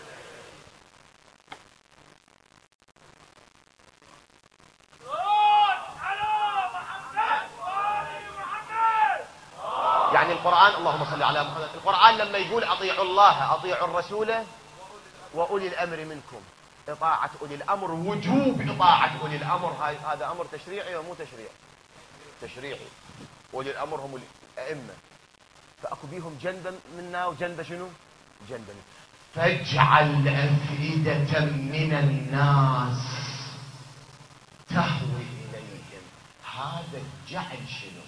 يعني القرآن، اللهم صل على محمد، القرآن لما يقول أطيعوا الله أطيعوا الرسول وأولي الأمر منكم، إطاعة أولي الأمر وجوب إطاعة أولي الأمر، هذا أمر تشريعي ومو تشريعي؟ تشريعي. أولي الأمر هم الأئمة، فأكو بيهم جنبا منا وجنبا شنو؟ جنبا. فاجعل أفئدة من الناس تهوي إليهم، هذا الجعل شنو؟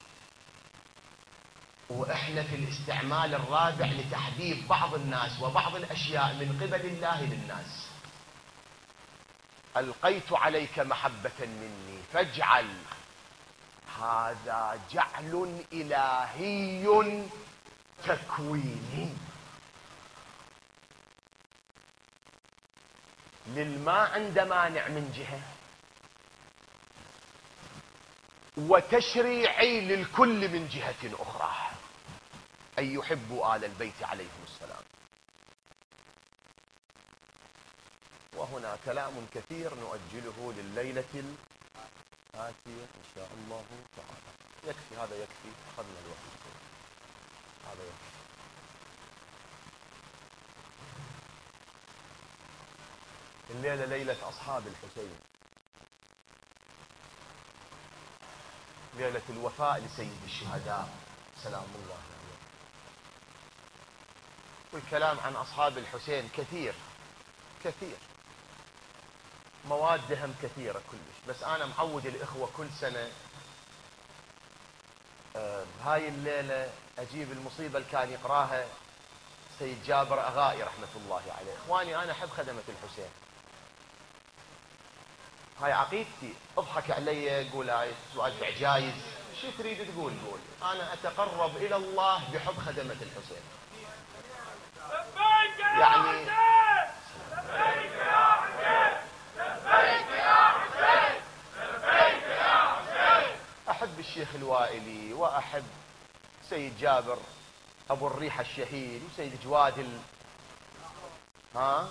وإحنا في الاستعمال الرابع لتحبيب بعض الناس وبعض الأشياء من قبل الله للناس. ألقيت عليك محبة مني فاجعل، هذا جعل إلهي تكويني. للماء عند مانع من جهة، وتشريعي للكل من جهة أخرى، أن يحبوا آل البيت عليهم السلام. وهنا كلام كثير نؤجله لليلة الآتية إن شاء الله تعالى. يكفي هذا، يكفي، أخذنا الوقت، هذا يكفي. الليلة ليلة أصحاب الحسين، ليلة الوفاء لسيد الشهداء سلام الله عليه. والكلام عن أصحاب الحسين كثير كثير، موادهم كثيرة كلش، بس أنا معود الإخوة كل سنة آه هاي الليلة أجيب المصيبة اللي كان يقراها سيد جابر أغائي رحمة الله عليه. إخواني أنا أحب خدمة الحسين، هاي عقيدتي. اضحك علي قول هاي سؤال جايز، شو تريد تقول؟ قول. أنا أتقرب إلى الله بحب خدمة الحسين. يعني لبيك يا حسين، لبيك يا حسين، لبيك يا حسين. أحب الشيخ الوائلي، وأحب سيد جابر أبو الريحة الشهيد، وسيد جواد ال... ها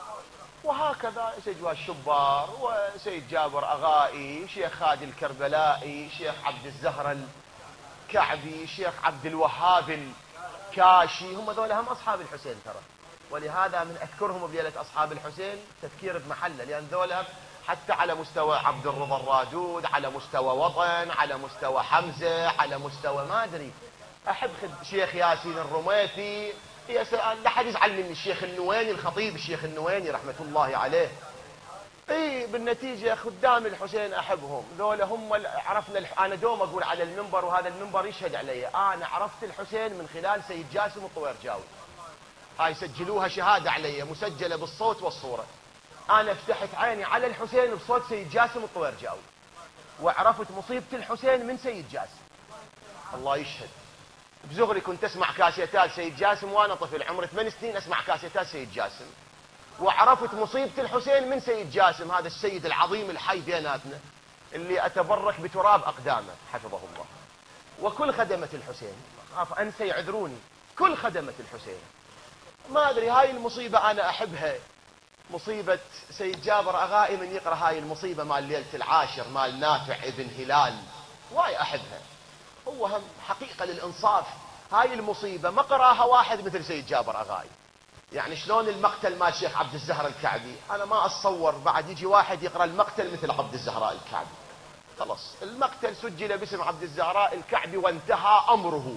وهكذا سيد جواد الشبار، وسيد جابر أغائي، شيخ خالد الكربلائي، شيخ عبد الزهر الكعبي، شيخ عبد الوهاب الكاشي، هم ذولا هم أصحاب الحسين ترى. ولهذا من أذكرهم بليلة أصحاب الحسين تذكير بمحله، لأن ذولا حتى على مستوى عبد الرضا الرادود، على مستوى وطن، على مستوى حمزة، على مستوى ما أدري. أحب شيخ ياسين الرميثي، لا حد يزعل مني، الشيخ النويني الخطيب، الشيخ النويني رحمة الله عليه. اي بالنتيجة خدام الحسين احبهم، ذولا هم عرفنا الح... انا دوم اقول على المنبر، وهذا المنبر يشهد علي، انا عرفت الحسين من خلال سيد جاسم الطويرجاوي. هاي سجلوها شهادة علي مسجلة بالصوت والصورة. انا فتحت عيني على الحسين بصوت سيد جاسم الطويرجاوي، وعرفت مصيبة الحسين من سيد جاسم. الله يشهد. بزغري كنت اسمع كاسيتات سيد جاسم وانا طفل عمري ثمان سنين، اسمع كاسيتات سيد جاسم، وعرفت مصيبة الحسين من سيد جاسم، هذا السيد العظيم الحي بيناتنا اللي أتبرك بتراب أقدامه حفظه الله. وكل خدمة الحسين، خاف أنسى يعذروني، كل خدمة الحسين. ما أدري هاي المصيبة أنا أحبها، مصيبة سيد جابر أغائي من يقرأ هاي المصيبة مال ليلة العاشر مال نافع ابن هلال، واي أحبها. هو هم حقيقة للإنصاف هاي المصيبة ما قراها واحد مثل سيد جابر أغائي. يعني شلون المقتل مال شيخ عبد الزهر الكعبي، انا ما اتصور بعد يجي واحد يقرا المقتل مثل عبد الزهراء الكعبي. خلاص المقتل سجل باسم عبد الزهراء الكعبي وانتهى امره.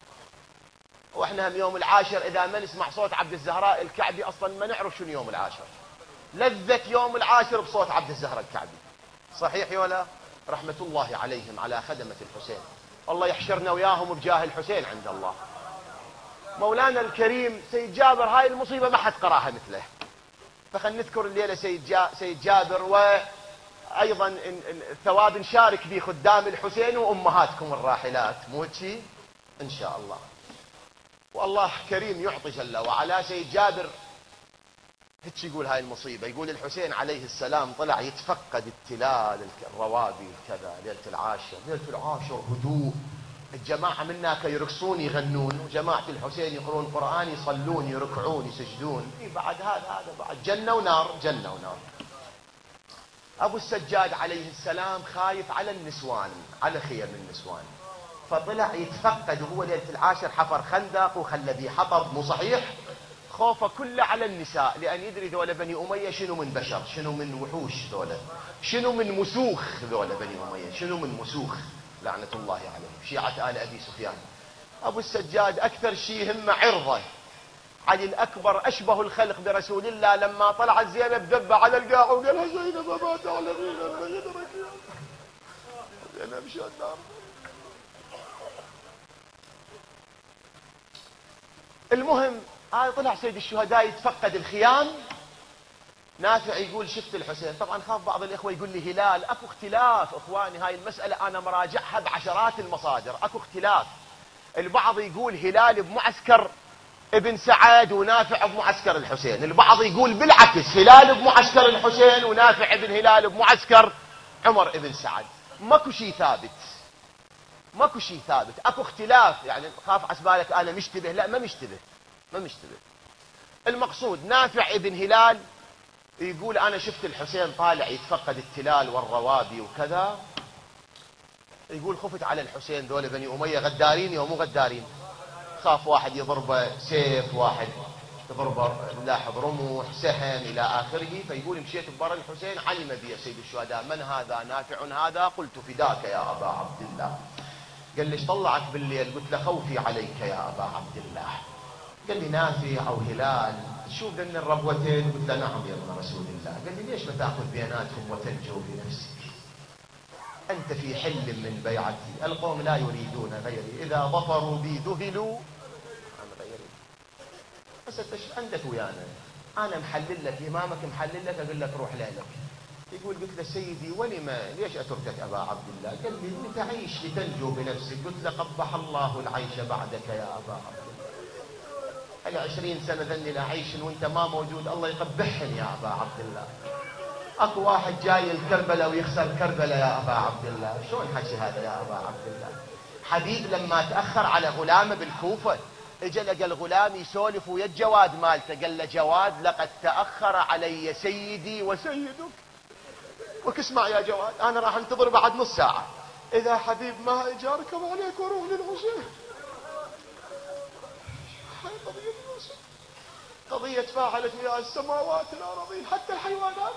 واحنا هم يوم العاشر اذا ما نسمع صوت عبد الزهراء الكعبي اصلا ما نعرف شنو يوم العاشر. لذة يوم العاشر بصوت عبد الزهراء الكعبي. صحيح ولا؟ رحمة الله عليهم على خدمة الحسين. الله يحشرنا وياهم بجاه الحسين عند الله. مولانا الكريم سيد جابر هاي المصيبة ما حد قراها مثله، فخلنا نذكر الليلة سيد, جا سيد جابر، وأيضا الثواب نشارك به خدام الحسين وأمهاتكم الراحلات، مو شيء إن شاء الله. والله كريم يعطي جل وعلا. سيد جابر هيك يقول هاي المصيبة. يقول الحسين عليه السلام طلع يتفقد التلال الروابي الكذا ليلة العاشر. ليلة العاشر هدوء، الجماعة منك يرقصون يغنون، وجماعة الحسين يقرون قرآن يصلون يركعون يسجدون. بعد هذا هذا بعد جنة ونار، جنة ونار. أبو السجاد عليه السلام خايف على النسوان، على خيم النسوان، فطلع يتفقد وهو ليلة العاشر، حفر خندق وخلى بيه حطب، مو صحيح؟ خوفه كله على النساء، لأن يدري ذولا بني أمية شنو من بشر، شنو من وحوش ذولا، شنو من مسوخ ذولا بني أمية، شنو من مسوخ لعنة الله عليهم، شيعة آل أبي سفيان. أبو السجاد أكثر شيء هم عرضه. علي الأكبر أشبه الخلق برسول الله، لما طلعت زينب دب على القاع وقالها زينب ما تعلمين أن يدرك زينب شو النار. المهم هذا طلع سيد الشهداء يتفقد الخيام. نافع يقول شفت الحسين. طبعا خاف بعض الإخوة يقول لي هلال، أكو اختلاف إخواني، هاي المسألة أنا مراجعها بعشرات المصادر، أكو اختلاف. البعض يقول هلال بمعسكر ابن سعد ونافع بمعسكر الحسين، البعض يقول بالعكس هلال بمعسكر الحسين ونافع ابن هلال بمعسكر عمر ابن سعد. ماكو شيء ثابت، ماكو شيء ثابت، اكو اختلاف. يعني خاف عسبالك انا مشتبه، لا ما مشتبه، ما مشتبه. المقصود نافع ابن هلال يقول انا شفت الحسين طالع يتفقد التلال والروابي وكذا. يقول خفت على الحسين، ذول بني اميه غدارين ومو غدارين، خاف واحد يضربه سيف، واحد يضربه لاحظ رمح سهم الى اخره. فيقول مشيت ببر الحسين، علم بي سيد الشهداء من هذا؟ نافع هذا. قلت فداك يا ابا عبد الله. قال ليش طلعك بالليل؟ قلت له خوفي عليك يا ابا عبد الله. قال لي نافع او هلال شو ذن الربوتين؟ قلت له نعم يا ابن رسول الله. قال لي ليش ما تاخذ بيناتهم وتنجو بنفسك؟ أنت في حل من بيعتي، القوم لا يريدون غيري، إذا ظفروا بي ذهلوا عن غيري. بس أنت عندك ويانا، أنا محلل لك، إمامك محلل لك، أقول لك روح ليلك. يقول قلت له سيدي ولما ليش أتركك أبا عبد الله؟ قال لي لتعيش لتنجو بنفسك. قلت له قبح الله العيش بعدك يا أبا عبد الله. العشرين سنة ذني لا عيش وانت ما موجود، الله يقبحهم يا أبا عبد الله. اكو واحد جاي الكربلاء ويخسر كربلاء يا ابا عبد الله، شلون حكي هذا يا ابا عبد الله؟ حبيب لما تاخر على غلامه بالكوفه، اجى لقى الغلام يسولف ويا الجواد مالته، قال له جواد لقد تاخر علي سيدي وسيدك. وك اسمع يا جواد انا راح انتظر بعد نص ساعه، اذا حبيب ما اجى اركب عليك واروح للحسين. هاي قضيه يوسف، قضيه تفاعلت ويا السماوات الارضين حتى الحيوانات.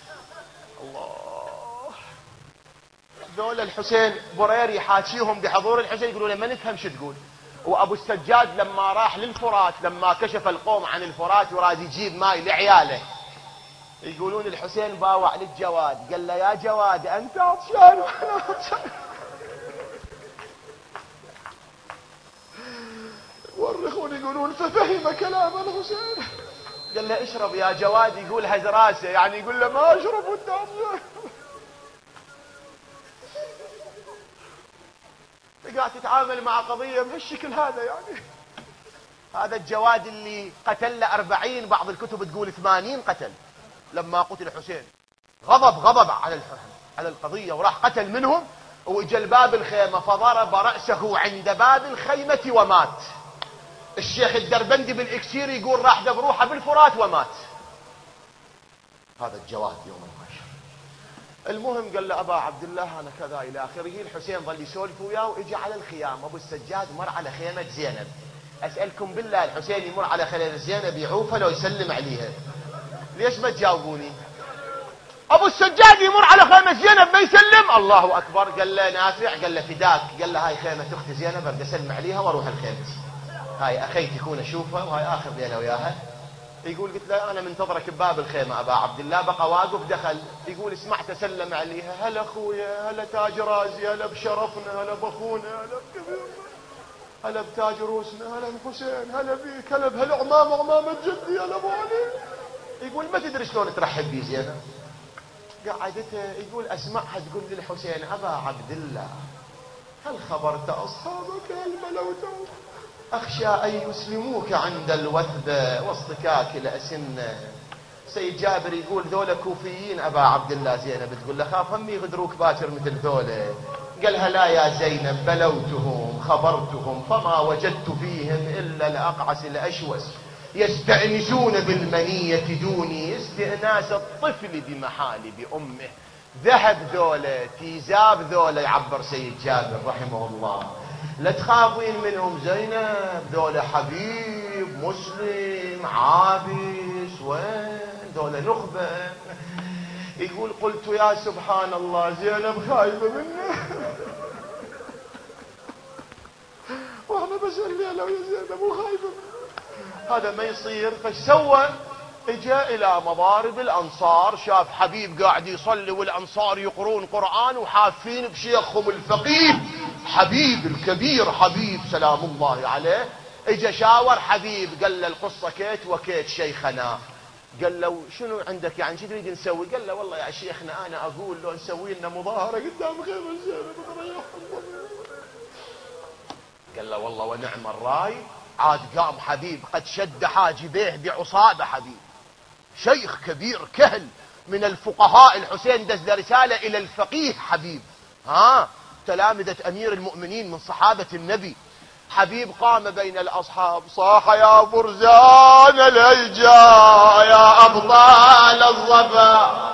الله. ذول الحسين بريري يحاكيهم بحضور الحسين، يقولوا له ما نفهم شو تقول. وابو السجاد لما راح للفرات، لما كشف القوم عن الفرات وراد يجيب ماي لعياله، يقولون الحسين باوع للجواد، قال له يا جواد انت عطشان وانا عطشان. ورخون يقولون ففهم كلام الحسين. قال له اشرب يا جواد، يقول هز راسه، يعني يقول له ما اشرب وانت عطشان. قاعد تتعامل مع قضية بهالشكل هذا. يعني هذا الجواد اللي قتل له أربعين، بعض الكتب تقول ثمانين قتل لما قتل الحسين، غضب غضب على على القضية وراح قتل منهم. واجى لباب الخيمة فضرب رأسه عند باب الخيمة ومات. الشيخ الدربندي بالاكسير يقول راح دب روحه بالفرات ومات. هذا الجواد يوم المحشر. المهم قال له ابا عبد الله انا كذا الى اخره. الحسين ظل يسولف وياه واجى على الخيام. ابو السجاد مر على خيمه زينب. اسالكم بالله الحسين يمر على خيمه زينب يعوفها لو يسلم عليها؟ ليش ما تجاوبوني؟ ابو السجاد يمر على خيمه زينب ما يسلم؟ الله اكبر. قال له نافع، قال له فداك، قال له هاي خيمه اختي زينب ابدا اسلم عليها واروح الخيمه، هاي اخيتي يكون اشوفها وهاي اخر ليله وياها. يقول قلت له انا منتظرك بباب الخيمه ابا عبد الله. بقى واقف دخل. يقول سمعت اسلم عليها، هلا اخويا، هلا تاج راسي، هلا بشرفنا، هلا باخونا، هلا بكبيرنا، هلا بتاج روسنا، هلا بحسين، هلا بيك، هلا بهالعمام عمامه جدي، هلا ابو علي. يقول ما تدري شلون ترحب بي زينب. قعدته يقول اسمعها تقول للحسين ابا عبد الله هل خبرت اصحابك هل ملوتهم؟ اخشى ان يسلموك عند الوثبه واصطكاك الاسنه سيد جابر يقول ذولا كوفيين أبا عبد الله. زينب تقول له خاف هم يغدروك باكر مثل ذولا. قالها لا يا زينب بلوتهم خبرتهم فما وجدت فيهم إلا الأقعس الأشوس يستأنسون بالمنية دوني استئناس الطفل بمحالب أمه. ذهب ذولا تيزاب ذولا يعبر سيد جابر رحمه الله. لا تخافين منهم زينب ذولا حبيب مسلم عابس وين ذولا نخبة. يقول قلت يا سبحان الله زينب خايفة منه وانا بسأل لو يا زينب وخايفة منه هذا ما يصير. فايش سوى؟ اجا الى مضارب الانصار شاف حبيب قاعد يصلي والانصار يقرون قرآن وحافين بشيخهم الفقيه حبيب الكبير حبيب سلام الله عليه. اجا شاور حبيب قال له القصة كيت وكيت شيخنا. قال له شنو عندك يعني شو تريد نسوي؟ قال له والله يا شيخنا انا اقول له نسوي لنا مظاهرة قدام خيمة زينب. قال له والله ونعم الراي. عاد قام حبيب قد شد حاجبيه بعصابة. حبيب شيخ كبير كهل من الفقهاء. الحسين دز رسالة الى الفقيه حبيب ها تلامذة امير المؤمنين من صحابة النبي. حبيب قام بين الاصحاب صاح يا فرزان الهيجا يا ابطال الظفا.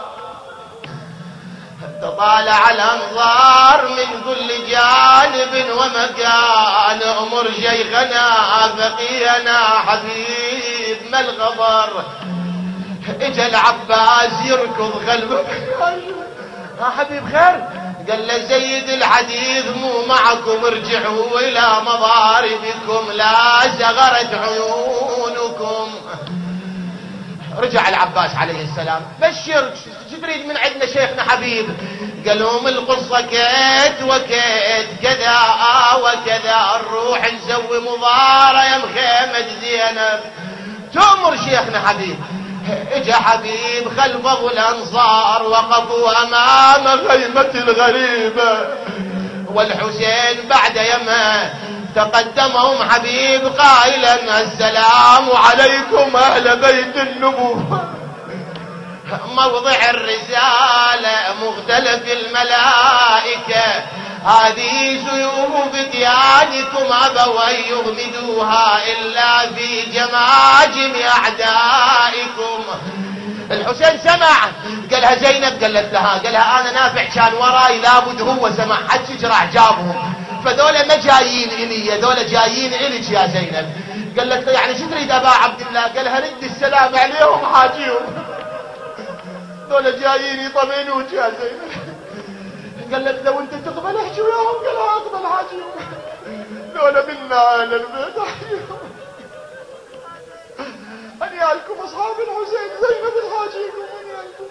تطالع الانظار من كل جانب ومكان امر شيخنا فقيهنا حبيب ما الخبر. اجا العباس يركض خلفك ها حبيب خير؟ قال له زيد الحديث مو معكم ارجعوا الى مضاربكم لا زغرت عيونكم. رجع العباس عليه السلام بشر شو تريد من عندنا شيخنا حبيب؟ قال لهم القصة كيت وكيت كذا وكذا نروح نسوي مظاهرة يا مخيمة زينب تؤمر شيخنا حبيب. اجا حبيب خلفه الانصار وقفوا امام خيمة الغريبة والحسين بعد يمه تقدمهم حبيب قائلا السلام عليكم اهل بيت النبوة. موضع الرسالة مختلف الملائكة هذه سيوف ديانكم أبوا أن يغمدوها إلا في جماجم أعدائكم. الحسين سمع قالها زينب قالت لها قالها أنا نافع كان وراي لابد هو سمع حد راح جابهم فذولا ما جايين إلي ذولا جايين إليك يا زينب. قالت له يعني شو تريد أبا عبد الله؟ قالها رد السلام عليهم حاجيهم ذولا جايين يطمئنوك يا زينب. قالت لو انت تقبل احكي وياهم قالها اقبل حاجيهم ذولا منا اهل البيت احكيهم انيالكم اصحاب الحسين زينب الحاجيكم انيالكم.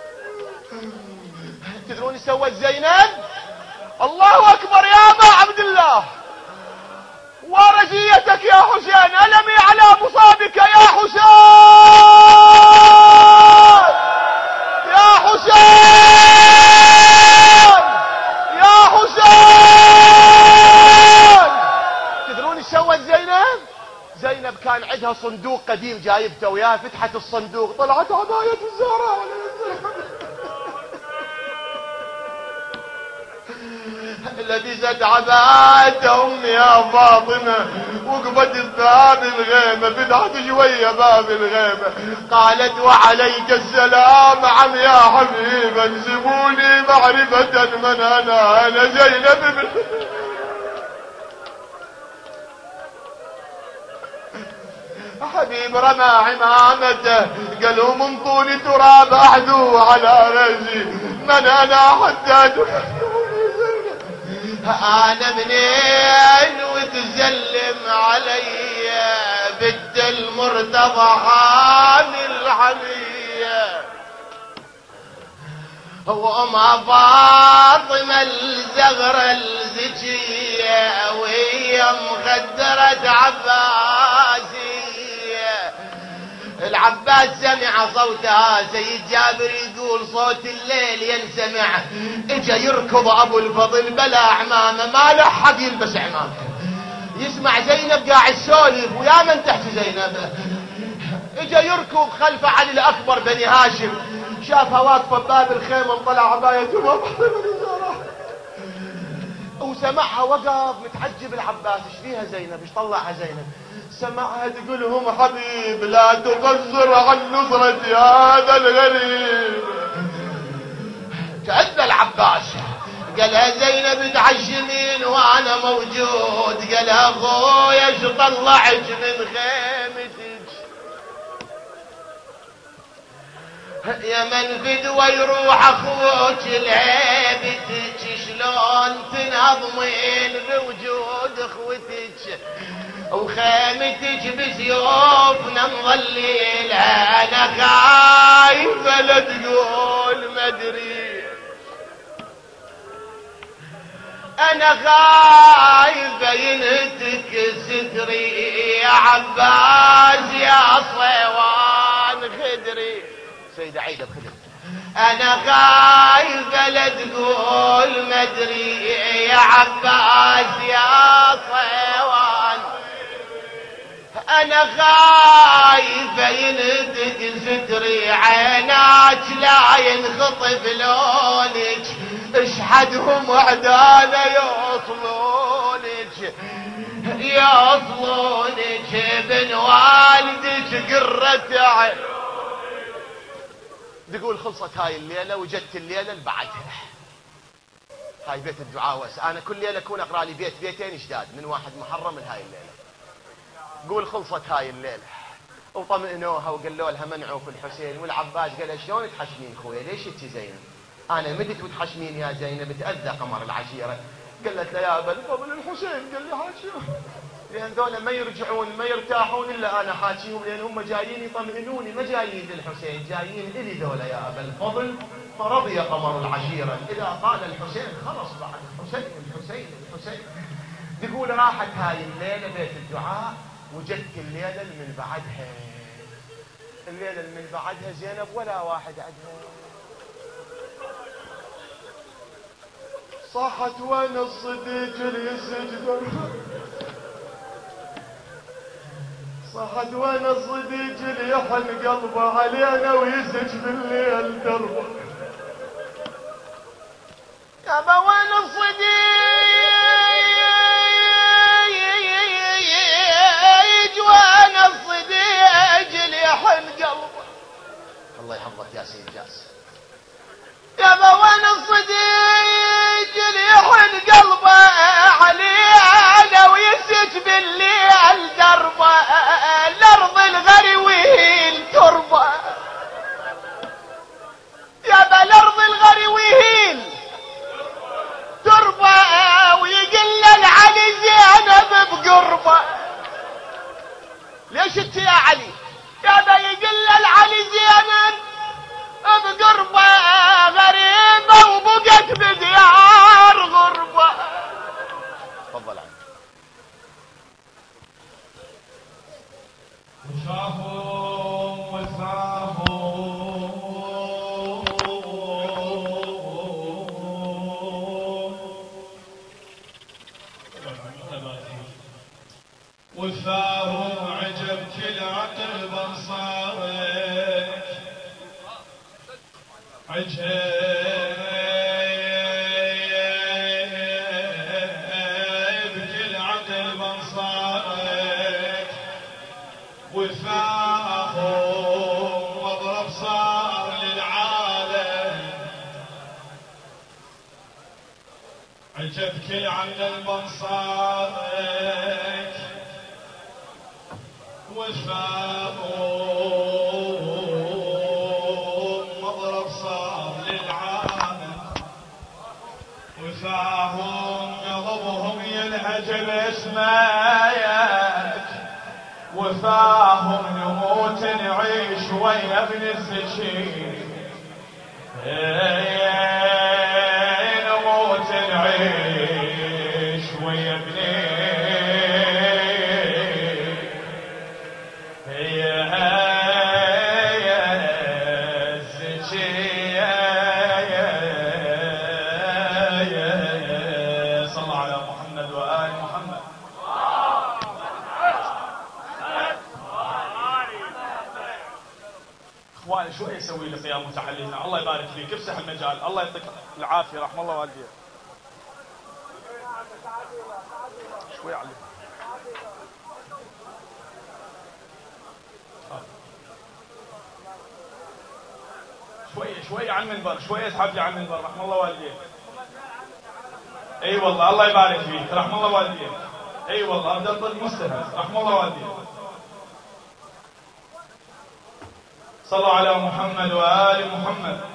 تدرون ايش سوت زينب؟ الله اكبر يا ابا عبد الله ورزيتك يا حسين ألمي على مصابك يا حسين يا حسين يا حسين. تدرون ايش سوت زينب؟ زينب كان عندها صندوق قديم جايبته وياها فتحت الصندوق طلعت عباية الزهراء عليه السلام لبست عباية أمي يا فاطمة وقفت بباب الغيمة فتحت شوية باب الغيمة قالت وعليك السلام عم يا حبيب انسبوني معرفة من أنا أنا زينب بن حبيب رمى عمامته قالوا من طول تراب أحدو على رأسي من أنا حتى انا منين وتسلم علي بنت المرتضى حامي الحمية وام فاطمة الزغرة الزكية وهي مخدرة عباسية. العباس سمع صوتها سيد جابر يقول صوت الليل ينسمع اجا يركض ابو الفضل بلا عمامه ما له حد يلبس عمامه يسمع زينب قاعد تسولف ويا من تحت زينب اجا يركض خلف علي الأكبر بني هاشم، شافها واقفة بباب الخيمة مطلع عبايته وسمعها وقف متعجب العباس. ايش فيها زينب؟ ايش طلعها زينب؟ سمعها تقولهم حبيب لا تقصر عن نظرتي هذا الغريب. تعدى العباس قالها زينب تعجمين وانا موجود. قالها اخويا ايش طلعك من خيمتك؟ يا من فدوى يروح اخوك لعيبتك، شلون تنظمين بوجود اخوتك وخيمتك بسيوفنا مظليل؟ انا خايفه لا تقول ما ادري، انا خايفه ينهتك ستري يا عباس يا صيوان خدري. سيدة عيدة بخدر. انا خايفه لا تقول ما ادري يا عباس يا صيوان، انا خايفه ينهتك ستري عيناك لا ينخطف لونك، اشحدهم عداله يوصلونك يوصلونك ابن والدك قرة عين. تقول خلصت هاي الليلة وجدت الليلة اللي بعدها. هاي بيت الدعاء وس. انا كل ليلة اكون اقرا لي بيت بيتين جداد من واحد محرم من هاي الليلة. قول خلصت هاي الليلة وطمئنوها وقالوا لها منعوا في الحسين. والعباس قال شلون تحشمين خويا؟ ليش انت زينب؟ انا مدت وتحشمين يا زينب؟ تأذى قمر العشيرة. قالت له يا ابا الفضل الحسين قال لي حاشيهم، لان ذولا ما يرجعون ما يرتاحون الا انا حاكيهم، لان هم جايين يطمئنوني ما جايين للحسين، جايين الي ذولا يا ابا الفضل. فرضي قمر العشيرة. اذا قال الحسين خلص بعد الحسين الحسين الحسين. تقول راحت هاي الليلة بيت الدعاء وجدت الليلة اللي من بعدها. الليلة اللي من بعدها زينب ولا واحد عندها. صاحت وين الصديق اللي يسجد، صاحت وين الصديق اللي يحن قلبه علينا ويسج بالليل دربه. يابا وين الصديق وين الصديق اللي يحن قلبه. الله يحفظك يا سيد جاس. يابا وين الصديق اللي يحن قلبه علينا ويسج بالليل دربه. الارض الغريوين تربه. يابا الارض الغريوين تربه ويقل العلي زينب بقربه. ليش انت يا علي؟ يابا يقل العلي زينب بقربه غريبه وبقت بديار غربه. تفضل عنك. وشافهم وثافهم وثاروا عجب كل عقل بنصارك عجب كل عقل بنصارك وثاهم واضرب صار للعالم عجب كل عقل بنصارك وثاهم مضرب صار للعالم وثاهم قلبهم ينهج باسمايك وثاهم نموت نعيش ويا ابن السكين نموت نعيش ويا ابن اخواني شويه اسوي لك يا متعلمنا، الله يبارك فيك، افسح المجال، الله يعطيك العافيه، رحم الله والديك. شوي عليك. شويه شويه على المنبر، شويه اسحب لي على المنبر، رحم الله والديك. اي والله الله يبارك فيك، رحم الله والديك. اي والله ابدا الطريق مستهز، رحم الله والديك. صلوا على محمد وآل محمد.